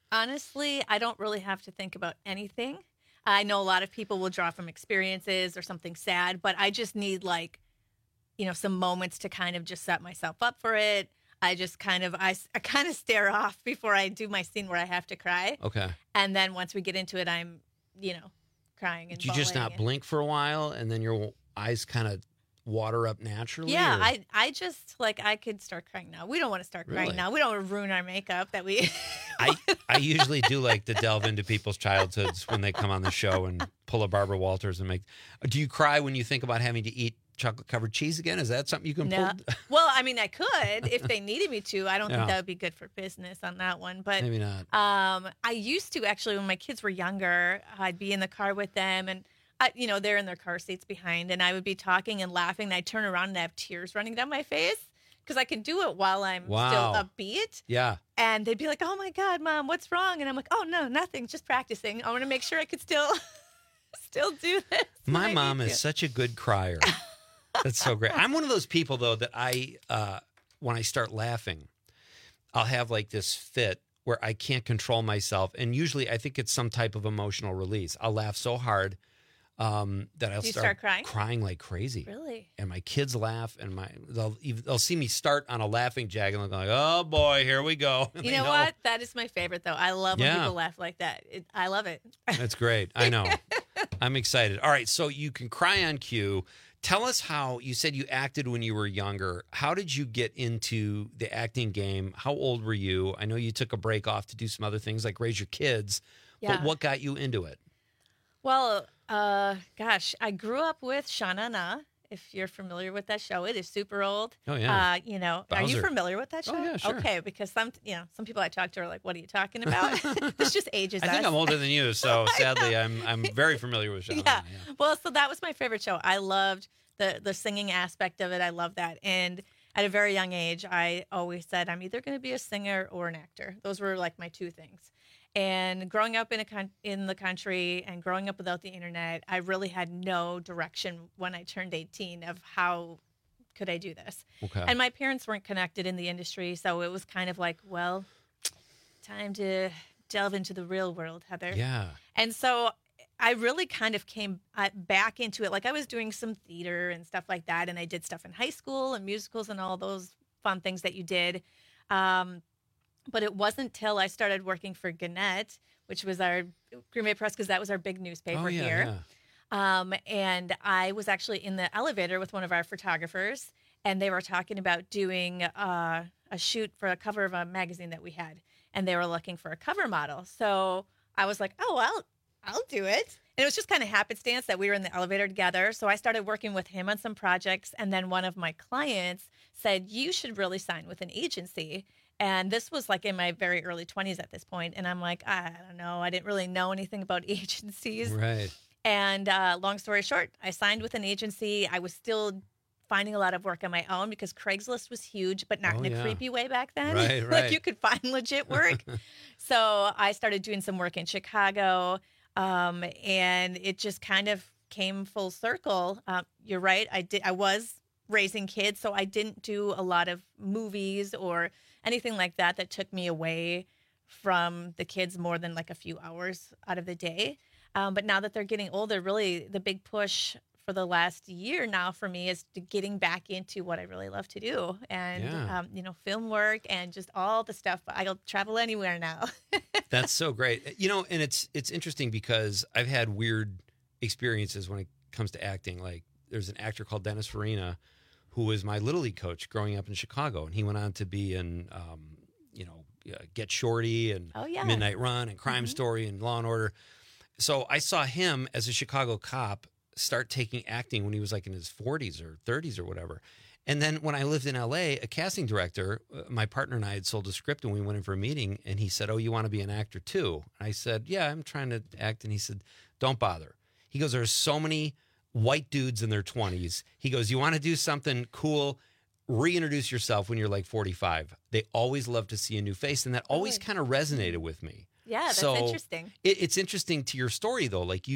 Honestly, I don't really have to think about anything. I know a lot of people will draw from experiences or something sad, but I just need some moments to kind of just set myself up for it. I just kind of stare off before I do my scene where I have to cry. Okay. And then once we get into it, I'm, crying and Do you just not blink for a while and then your eyes kind of water up naturally? Yeah, or? I just I could start crying now. We don't want to start crying Really? now. We don't want to ruin our makeup that we. I usually do like to delve into people's childhoods when they come on the show and pull a Barbara Walters and make. Do you cry when you think about having to eat chocolate covered cheese again? Is that something you can pull? Well, I mean, I could if they needed me to. I don't Yeah. think that would be good for business on that one. But Maybe not. I used to actually when my kids were younger. I'd be in the car with them and. They're in their car seats behind, and I would be talking and laughing, and I'd turn around and have tears running down my face because I can do it while I'm still upbeat. Yeah. And they'd be like, "Oh my God, Mom, what's wrong?" And I'm like, "Oh no, nothing, just practicing. I want to make sure I could still do this." My mom is such a good crier. That's so great. I'm one of those people though that when I start laughing, I'll have like this fit where I can't control myself, and usually I think it's some type of emotional release. I'll laugh so hard. That I'll start crying like crazy. Really? And my kids laugh, and they'll see me start on a laughing jag, and they're like, "Oh boy, here we go." And you know what? That is my favorite, though. I love when people laugh like that. I love it. That's great. I know. I'm excited. All right, so you can cry on cue. Tell us how you said you acted when you were younger. How did you get into the acting game? How old were you? I know you took a break off to do some other things like raise your kids. Yeah. But what got you into it? Well, I grew up with Shauna Na. If you're familiar with that show, it is super old. Oh yeah. Are you familiar with that show? Oh yeah, sure. Okay, because some people I talk to are like, "What are you talking about?" This just ages us. I think I'm older than you, so sadly, I'm very familiar with Shauna. Yeah. Well, so that was my favorite show. I loved the singing aspect of it. I loved that, and at a very young age, I always said I'm either going to be a singer or an actor. Those were like my two things. And growing up in the country and growing up without the internet, I really had no direction when I turned 18 of how could I do this. Okay. And my parents weren't connected in the industry, so it was kind of like, well, time to delve into the real world, Heather. Yeah. And so I really kind of came back into it. Like I was doing some theater and stuff like that, and I did stuff in high school and musicals and all those fun things that you did. But it wasn't till I started working for Gannett, which was our Green Bay Press, because that was our big newspaper here. Yeah. And I was actually in the elevator with one of our photographers, and they were talking about doing a shoot for a cover of a magazine that we had, and they were looking for a cover model. So I was like, "Oh, I'll do it." And it was just kind of happenstance that we were in the elevator together. So I started working with him on some projects, and then one of my clients said, "You should really sign with an agency." And this was like in my very early 20s at this point. And I'm like, I don't know. I didn't really know anything about agencies. Right. And long story short, I signed with an agency. I was still finding a lot of work on my own because Craigslist was huge, but not in a creepy way back then. Right, Like you could find legit work. So I started doing some work in Chicago. And it just kind of came full circle. You're right. I was raising kids, so I didn't do a lot of movies or anything like that took me away from the kids more than like a few hours out of the day. But now that they're getting older, really the big push for the last year now for me is getting back into what I really love to do. And, film work and just all the stuff. I'll travel anywhere now. That's so great. And it's interesting because I've had weird experiences when it comes to acting. Like there's an actor called Dennis Farina who was my Little League coach growing up in Chicago. And he went on to be in, Get Shorty and Midnight Run and Crime Story and Law and Order. So I saw him as a Chicago cop start taking acting when he was like in his 40s or 30s or whatever. And then when I lived in LA, a casting director, my partner and I had sold a script and we went in for a meeting and he said, "Oh, you want to be an actor too?" And I said, "Yeah, I'm trying to act." And he said, "Don't bother." He goes, "There's so many white dudes in their 20s. He goes, you want to do something cool, reintroduce yourself when you're like 45. They always love to see a new face." And that always kind of resonated with me. Yeah, that's interesting. It's interesting to your story though. Like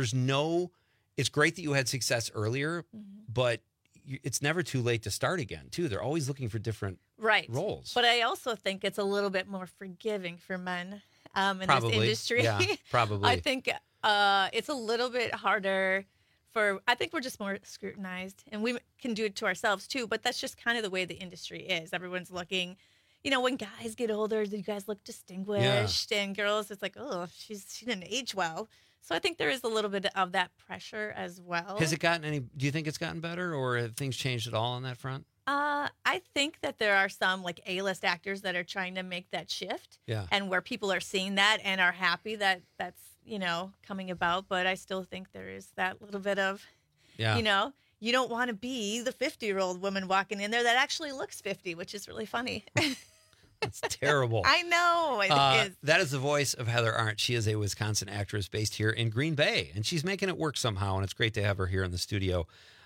it's great that you had success earlier, but it's never too late to start again too. They're always looking for different roles. But I also think it's a little bit more forgiving for men in Probably. this industry. Yeah, probably. I think it's a little bit harder I think we're just more scrutinized, and we can do it to ourselves too, but that's just kind of the way the industry is. Everyone's looking, when guys get older, you guys look distinguished, and girls, it's like, oh, she didn't age well. So I think there is a little bit of that pressure as well. Has it gotten do you think it's gotten better, or have things changed at all on that front? I think that there are some like A-list actors that are trying to make that shift, and where people are seeing that and are happy that that's coming about. But I still think there is that little bit of, you don't want to be the 50-year-old woman walking in there that actually looks 50, which is really funny. It's terrible. I know. It is. That is the voice of Heather Arndt. She is a Wisconsin actress based here in Green Bay, and she's making it work somehow, and it's great to have her here in the studio.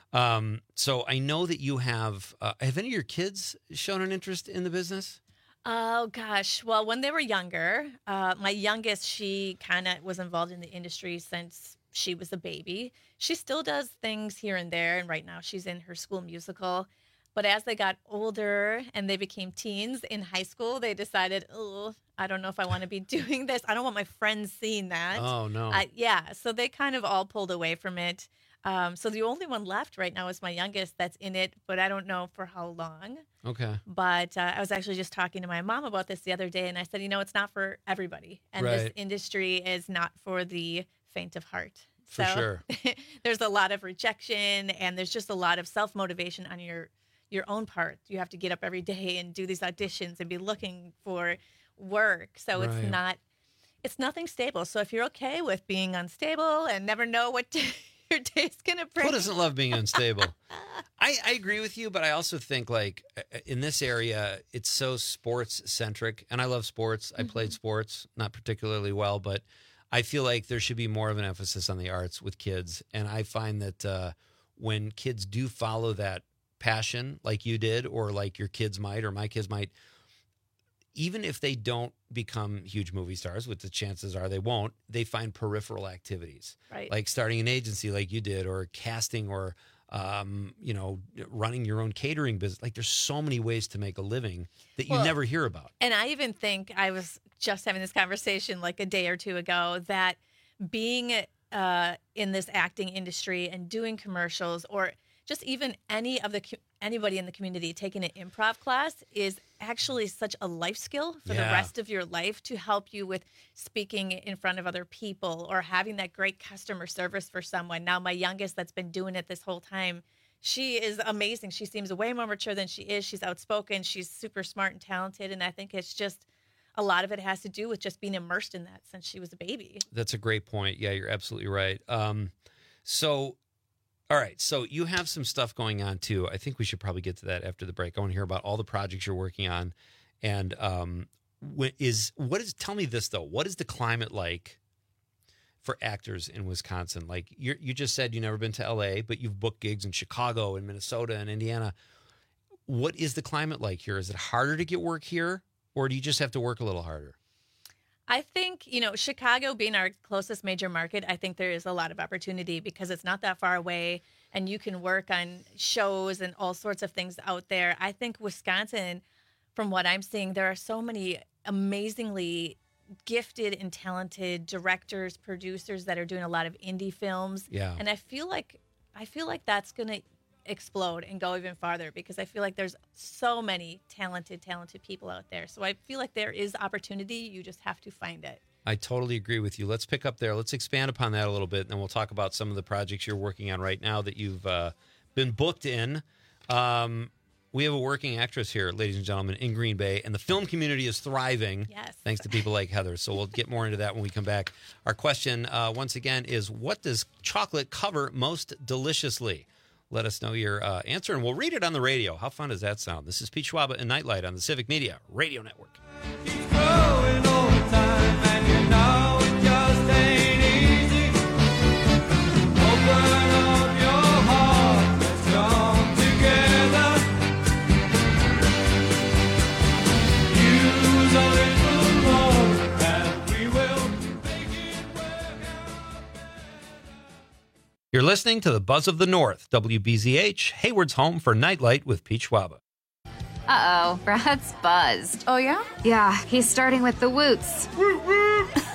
So I know that you have any of your kids shown an interest in the business? Oh, gosh. Well, when they were younger, my youngest, she kind of was involved in the industry since she was a baby. She still does things here and there, and right now she's in her school musical. But as they got older and they became teens in high school, they decided, oh, I don't know if I want to be doing this. I don't want my friends seeing that. Oh, no. So they kind of all pulled away from it. So the only one left right now is my youngest that's in it, but I don't know for how long. Okay. But I was actually just talking to my mom about this the other day, and I said, it's not for everybody. And this industry is not for the faint of heart. For sure. There's a lot of rejection, and there's just a lot of self-motivation on your own part. You have to get up every day and do these auditions and be looking for work. So it's nothing stable. So if you're okay with being unstable and never know what your day's going to bring. Who doesn't love being unstable? I agree with you, but I also think like in this area, it's so sports centric, and I love sports. I played sports, not particularly well, but I feel like there should be more of an emphasis on the arts with kids. And I find that when kids do follow that passion like you did, or like your kids might, or my kids might, even if they don't become huge movie stars, which the chances are they won't, they find peripheral activities, right? Like starting an agency like you did, or casting, or, running your own catering business. Like there's so many ways to make a living that you never hear about. And I even think, I was just having this conversation like a day or two ago, that being in this acting industry and doing commercials, or just even anybody in the community taking an improv class, is actually such a life skill for the rest of your life, to help you with speaking in front of other people, or having that great customer service for someone. Now, my youngest that's been doing it this whole time, she is amazing. She seems way more mature than she is. She's outspoken. She's super smart and talented. And I think it's just, a lot of it has to do with just being immersed in that since she was a baby. That's a great point. Yeah, you're absolutely right. All right, so you have some stuff going on too. I think we should probably get to that after the break. I want to hear about all the projects you're working on, and tell me this though. What is the climate like for actors in Wisconsin? Like you just said, you've never been to LA, but you've booked gigs in Chicago and Minnesota and Indiana. What is the climate like here? Is it harder to get work here, or do you just have to work a little harder? I think, Chicago being our closest major market, I think there is a lot of opportunity because it's not that far away, and you can work on shows and all sorts of things out there. I think Wisconsin, from what I'm seeing, there are so many amazingly gifted and talented directors, producers that are doing a lot of indie films. Yeah. And I feel like that's going to explode and go even farther, because I feel like there's so many talented people out there. So I feel like there is opportunity. You just have to find it. I totally agree with you. Let's pick up there. Let's expand upon that a little bit, and then we'll talk about some of the projects you're working on right now that you've been booked in. We have a working actress here, ladies and gentlemen, in Green Bay, and the film community is thriving. Yes. Thanks to people like Heather. So we'll get more into that when we come back. Our question, once again, is what does chocolate cover most deliciously? Let us know your answer, and we'll read it on the radio. How fun does that sound? This is Pete Schwaba and Nightlight on the Civic Media Radio Network. You're listening to the Buzz of the North, WBZH, Hayward's home for Nightlight with Pete Schwaba. Uh-oh, Brad's buzzed. Oh, yeah? Yeah, he's starting with the woots.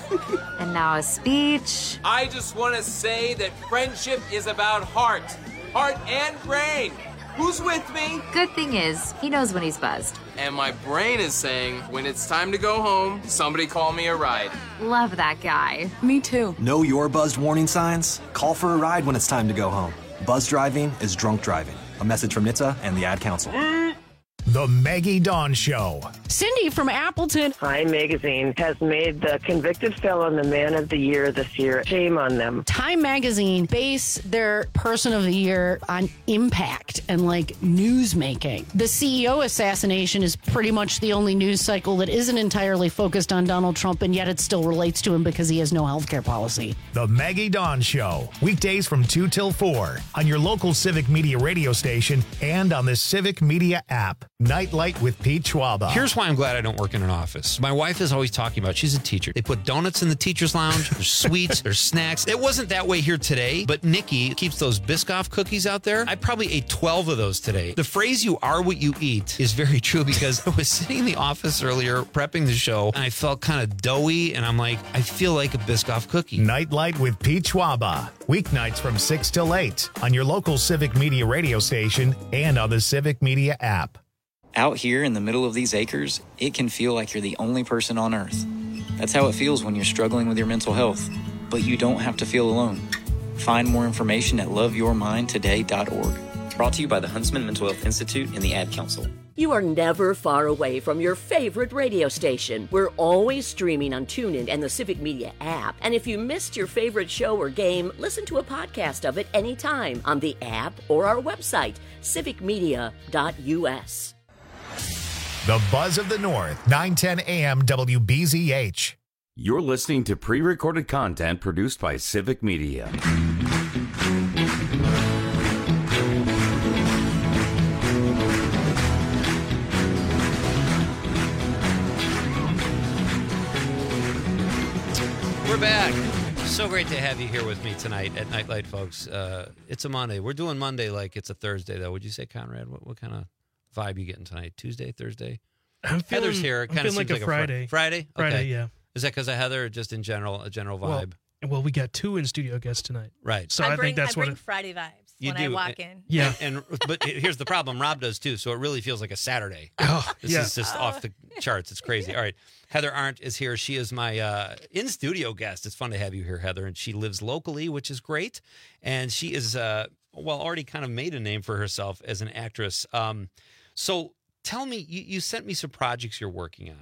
And now a speech. I just want to say that friendship is about heart and brain. Who's with me? Good thing is, he knows when he's buzzed. And my brain is saying, when it's time to go home, somebody call me a ride. Love that guy. Me too. Know your buzzed warning signs? Call for a ride when it's time to go home. Buzz driving is drunk driving. A message from NHTSA and the Ad Council. The Maggie Dawn Show. Cindy from Appleton. Time Magazine has made the convicted felon the Man of the Year this year. Shame on them. Time Magazine base their Person of the Year on impact and like news making. The CEO assassination is pretty much the only news cycle that isn't entirely focused on Donald Trump, and yet it still relates to him because he has no healthcare policy. The Maggie Dawn Show. Weekdays from 2 till 4 on your local Civic Media radio station and on the Civic Media app. Nightlight with Pete Schwaba. Here's why I'm glad I don't work in an office. My wife is always talking about, she's a teacher. They put donuts in the teacher's lounge. There's sweets. There's snacks. It wasn't that way here today, but Nikki keeps those Biscoff cookies out there. I probably ate 12 of those today. The phrase, you are what you eat, is very true because I was sitting in the office earlier prepping the show and I felt kind of doughy and I'm like, I feel like a Biscoff cookie. Nightlight with Pete Schwaba. Weeknights from 6 till 8 on your local Civic Media radio station and on the Civic Media app. Out here in the middle of these acres, it can feel like you're the only person on Earth. That's how it feels when you're struggling with your mental health. But you don't have to feel alone. Find more information at loveyourmindtoday.org. Brought to you by the Huntsman Mental Health Institute and the Ad Council. You are never far away from your favorite radio station. We're always streaming on TuneIn and the Civic Media app. And if you missed your favorite show or game, listen to a podcast of it anytime on the app or our website, civicmedia.us. The Buzz of the North, 910 AM WBZH. You're listening to pre-recorded content produced by Civic Media. We're back. So great to have you here with me tonight at Nightlight, folks. It's a Monday. We're doing Monday like it's a Thursday, though. Would you say, Conrad? What kind of vibe you getting tonight? Tuesday, Thursday? Heather's here. It kind of seems like a Friday. Friday? Friday, yeah. Is that because of Heather or just in general, a general vibe? Well, we got 2 in-studio guests tonight. Right. So I think that's what Friday vibes you when do. I walk in. Yeah. But here's the problem. Rob does too, so it really feels like a Saturday. This is just off the charts. It's crazy. All right. Heather Arndt is here. She is my in-studio guest. It's fun to have you here, Heather. And she lives locally, which is great. And she is, already kind of made a name for herself as an actress. So tell me, you sent me some projects you're working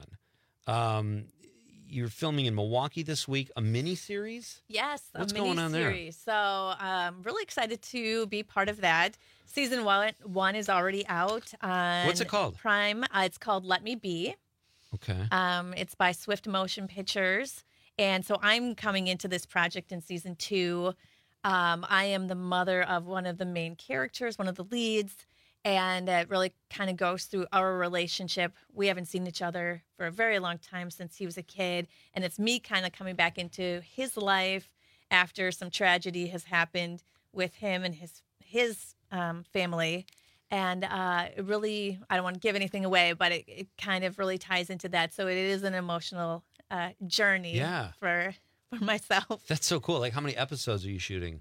on. You're filming in Milwaukee this week, a mini-series? Yes, What's a going on there? mini-series. So I'm really excited to be part of that. Season 1 is already out on What's it called? Prime. It's called Let Me Be. Okay. It's by Swift Motion Pictures. And so I'm coming into this project in season 2. I am the mother of one of the main characters, one of the leads. And it really kind of goes through our relationship. We haven't seen each other for a very long time since he was a kid. And it's me kind of coming back into his life after some tragedy has happened with him and his family. And it really, I don't want to give anything away, but it kind of really ties into that. So it is an emotional journey for myself. That's so cool. Like, how many episodes are you shooting?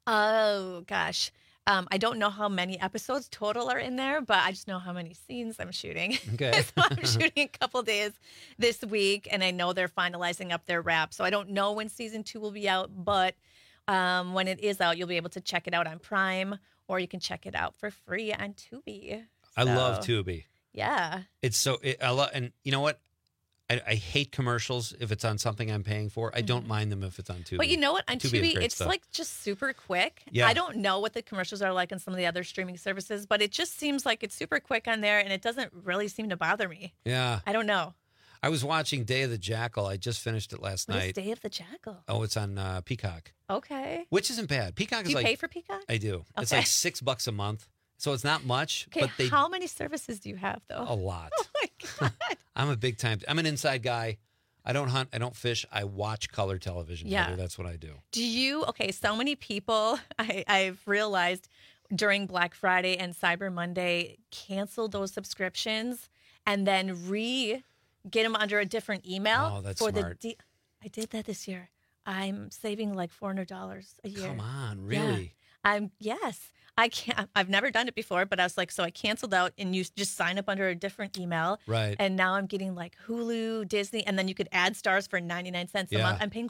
Oh, gosh. I don't know how many episodes total are in there, but I just know how many scenes I'm shooting. Okay. So I'm shooting a couple days this week, and I know they're finalizing up their wrap. So I don't know when season 2 will be out, but when it is out, you'll be able to check it out on Prime, or you can check it out for free on Tubi. I love Tubi. Yeah. It's so, and you know what? I hate commercials if it's on something I'm paying for. I don't mind them if it's on Tubi. But you know what? On Tubi, it's stuff. like just super quick. Yeah. I don't know what the commercials are like on some of the other streaming services, but it just seems like it's super quick on there, and it doesn't really seem to bother me. Yeah. I don't know. I was watching Day of the Jackal. I just finished it last What is night. Day of the Jackal? Oh, it's on Peacock. Okay. Which isn't bad. Peacock Do is you like... pay for Peacock? I do. It's Okay. like $6 a month. So it's not much, Okay, but they... how many services do you have, though? A lot. Oh, my God. I'm a big time... I'm an inside guy. I don't hunt. I don't fish. I watch color television. Yeah. Heather. That's what I do. Do you? Okay, so many people, I've realized during Black Friday and Cyber Monday, cancel those subscriptions and then get them under a different email. Oh, that's for smart. I did that this year. I'm saving like $400 a year. Come on, really? Yeah. I can't. I've never done it before, but I was like, so I canceled out, and you just sign up under a different email, right? And now I'm getting like Hulu, Disney, and then you could add stars for 99 cents a month. I'm paying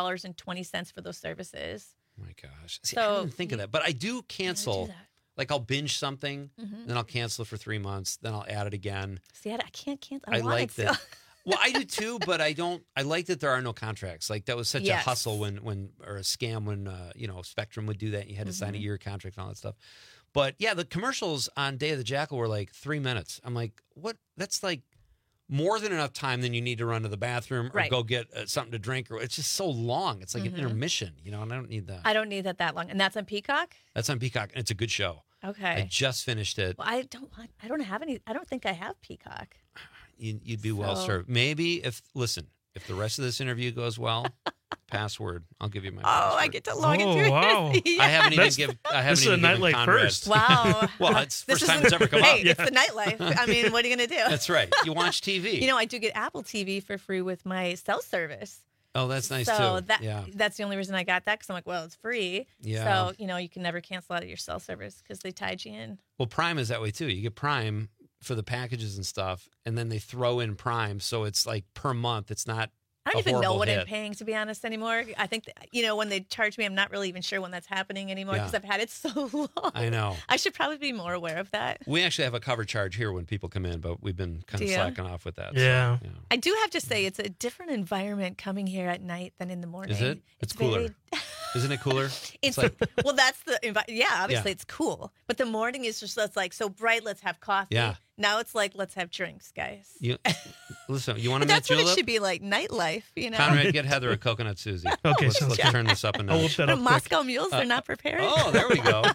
$4.20 for those services. Oh my gosh! See, so I didn't think of that, but I do cancel. Like I'll binge something, then I'll cancel it for 3 months, then I'll add it again. See, I can't cancel. I like that. Well, I do too, but I don't. I like that there are no contracts. Like that was such a hustle when or a scam when Spectrum would do that. And you had to sign a year contract and all that stuff. But yeah, the commercials on Day of the Jackal were like 3 minutes. I'm like, what? That's like more than enough time than you need to run to the bathroom or go get something to drink. Or it's just so long. It's like an intermission, and I don't need that. I don't need that long, and that's on Peacock. That's on Peacock, and it's a good show. Okay, I just finished it. Well, I don't have any. I don't think I have Peacock. You'd be well served. Maybe if the rest of this interview goes well, password. I'll give you my password. I get to log into wow. it. I haven't even given. This is a Nightlight first. Wow. Well, it's the first time it's ever come up. Hey, it's the nightlife. I mean, what are you going to do? That's right. You watch TV. I do get Apple TV for free with my cell service. Oh, that's nice so too. That's the only reason I got that, because I'm like, well, it's free. Yeah. So, you can never cancel out of your cell service because they tied you in. Well, Prime is that way too. You get Prime for the packages and stuff, and then they throw in Prime, so it's like per month. It's not. I don't even know what hit. I'm paying, to be honest, anymore. I think, when they charge me, I'm not really even sure when that's happening anymore because I've had it so long. I know. I should probably be more aware of that. We actually have a cover charge here when people come in, but we've been kind of slacking off with that. Yeah. So, I do have to say, it's a different environment coming here at night than in the morning. Is it? It's cooler. Isn't it cooler? It's like, well, that's the obviously it's cool, but the morning is just like so bright. Let's have coffee. Yeah. Now it's like, let's have drinks, guys. Listen, you want to meet Julep? That's what it should be like, nightlife. Conrad, get Heather a coconut Susie. Okay, let's turn this up a notch. Moscow Mules, they're not prepared. Oh, there we go.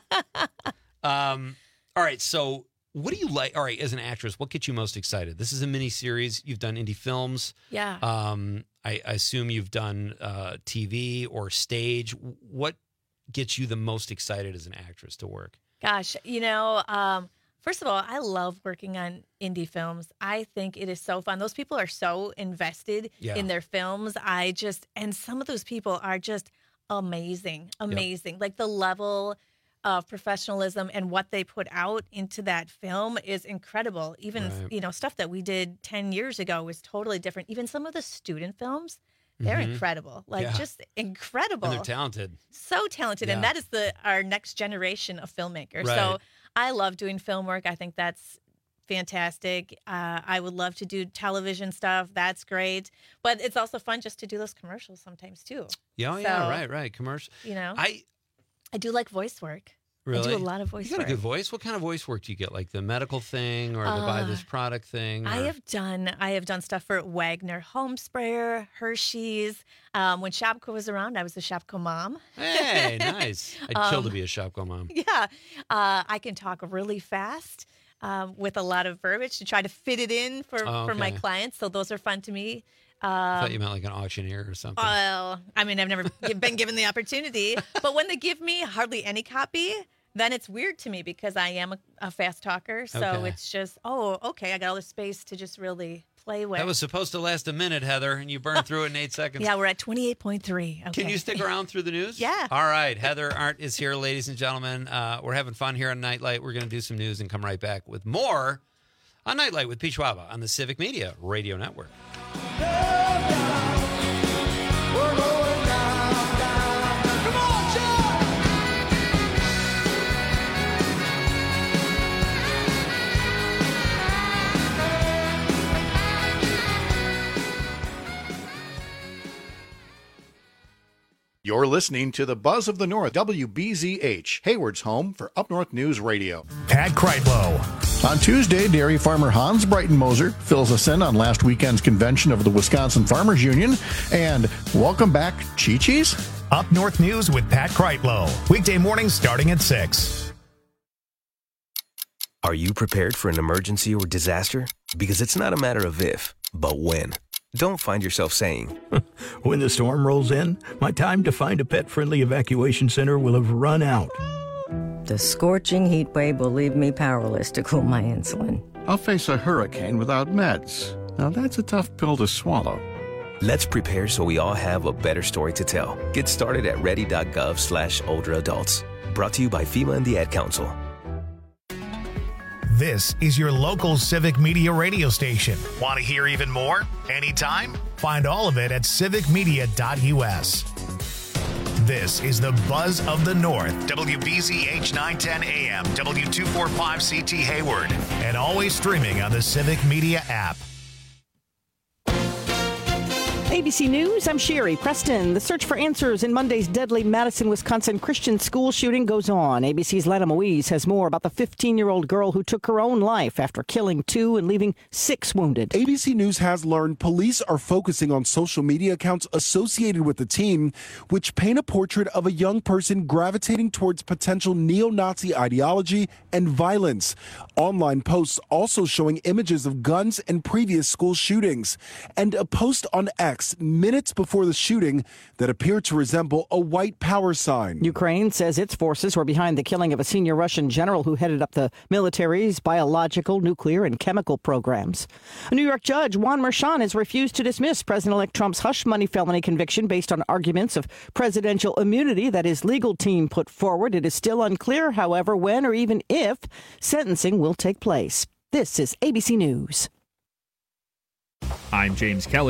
All right, so what do you like? All right, as an actress, what gets you most excited? This is a mini series. You've done indie films. Yeah. I assume you've done TV or stage. What gets you the most excited as an actress to work? Gosh, first of all, I love working on indie films. I think it is so fun. Those people are so invested in their films. And some of those people are just amazing. Yep. Like the level of professionalism and what they put out into that film is incredible. Even, stuff that we did 10 years ago was totally different. Even some of the student films, they're incredible. Just incredible. And they're talented. So talented. Yeah. And that is our next generation of filmmakers. Right. So I love doing film work. I think that's fantastic. I would love to do television stuff. That's great. But it's also fun just to do those commercials sometimes too. Yeah, right. Commercial. I do like voice work. Really? I do a lot of voice work. You got a good voice. What kind of voice work do you get? Like the medical thing or the buy this product thing? I have done stuff for Wagner Home Sprayer, Hershey's. When Shopko was around, I was the Shopko mom. Hey, nice. I'd kill to be a Shopko mom. Yeah. I can talk really fast with a lot of verbiage to try to fit it in for my clients. So those are fun to me. I thought you meant like an auctioneer or something. Well, I mean, I've never been given the opportunity. But when they give me hardly any copy, then it's weird to me because I am a fast talker. So it's just, I got all the space to just really play with. That was supposed to last a minute, Heather, and you burned through it in 8 seconds. Yeah, we're at 28.3. Okay. Can you stick around through the news? Yeah. All right. Heather Arndt is here, ladies and gentlemen. We're having fun here on Nightlight. We're going to do some news and come right back with more on Nightlight with Pete Schwaba on the Civic Media Radio Network. You're listening to the Buzz of the North, WBZH, Hayward's home for Up North News Radio. Pat Kreitlow. On Tuesday, dairy farmer Hans Breitenmoser fills us in on last weekend's convention of the Wisconsin Farmers Union. And welcome back, Chi-Chi's. Up North News with Pat Kreitlow. Weekday mornings starting at 6. Are you prepared for an emergency or disaster? Because it's not a matter of if, but when. Don't find yourself saying, when the storm rolls in, my time to find a pet-friendly evacuation center will have run out. The scorching heat wave will leave me powerless to cool my insulin. I'll face a hurricane without meds. Now that's a tough pill to swallow. Let's prepare so we all have a better story to tell. Get started at ready.gov/older adults. Brought to you by FEMA and the Ad Council. This is your local Civic Media radio station. Want to hear even more? Anytime? Find all of it at civicmedia.us. This is the Buzz of the North, WBZH 910 AM, W245CT Hayward, and always streaming on the Civic Media app. ABC News, I'm Sherry Preston. The search for answers in Monday's deadly Madison, Wisconsin Christian school shooting goes on. ABC's Lana Moise has more about the 15-year-old girl who took her own life after killing 2 and leaving 6 wounded. ABC News has learned police are focusing on social media accounts associated with the team, which paint a portrait of a young person gravitating towards potential neo-Nazi ideology and violence. Online posts also showing images of guns and previous school shootings. And a post on X minutes before the shooting that appeared to resemble a white power sign. Ukraine says its forces were behind the killing of a senior Russian general who headed up the military's biological, nuclear, and chemical programs. A New York judge, Juan Merchan, has refused to dismiss President-elect Trump's hush money felony conviction based on arguments of presidential immunity that his legal team put forward. It is still unclear, however, when or even if sentencing will take place. This is ABC News. I'm James Kelly.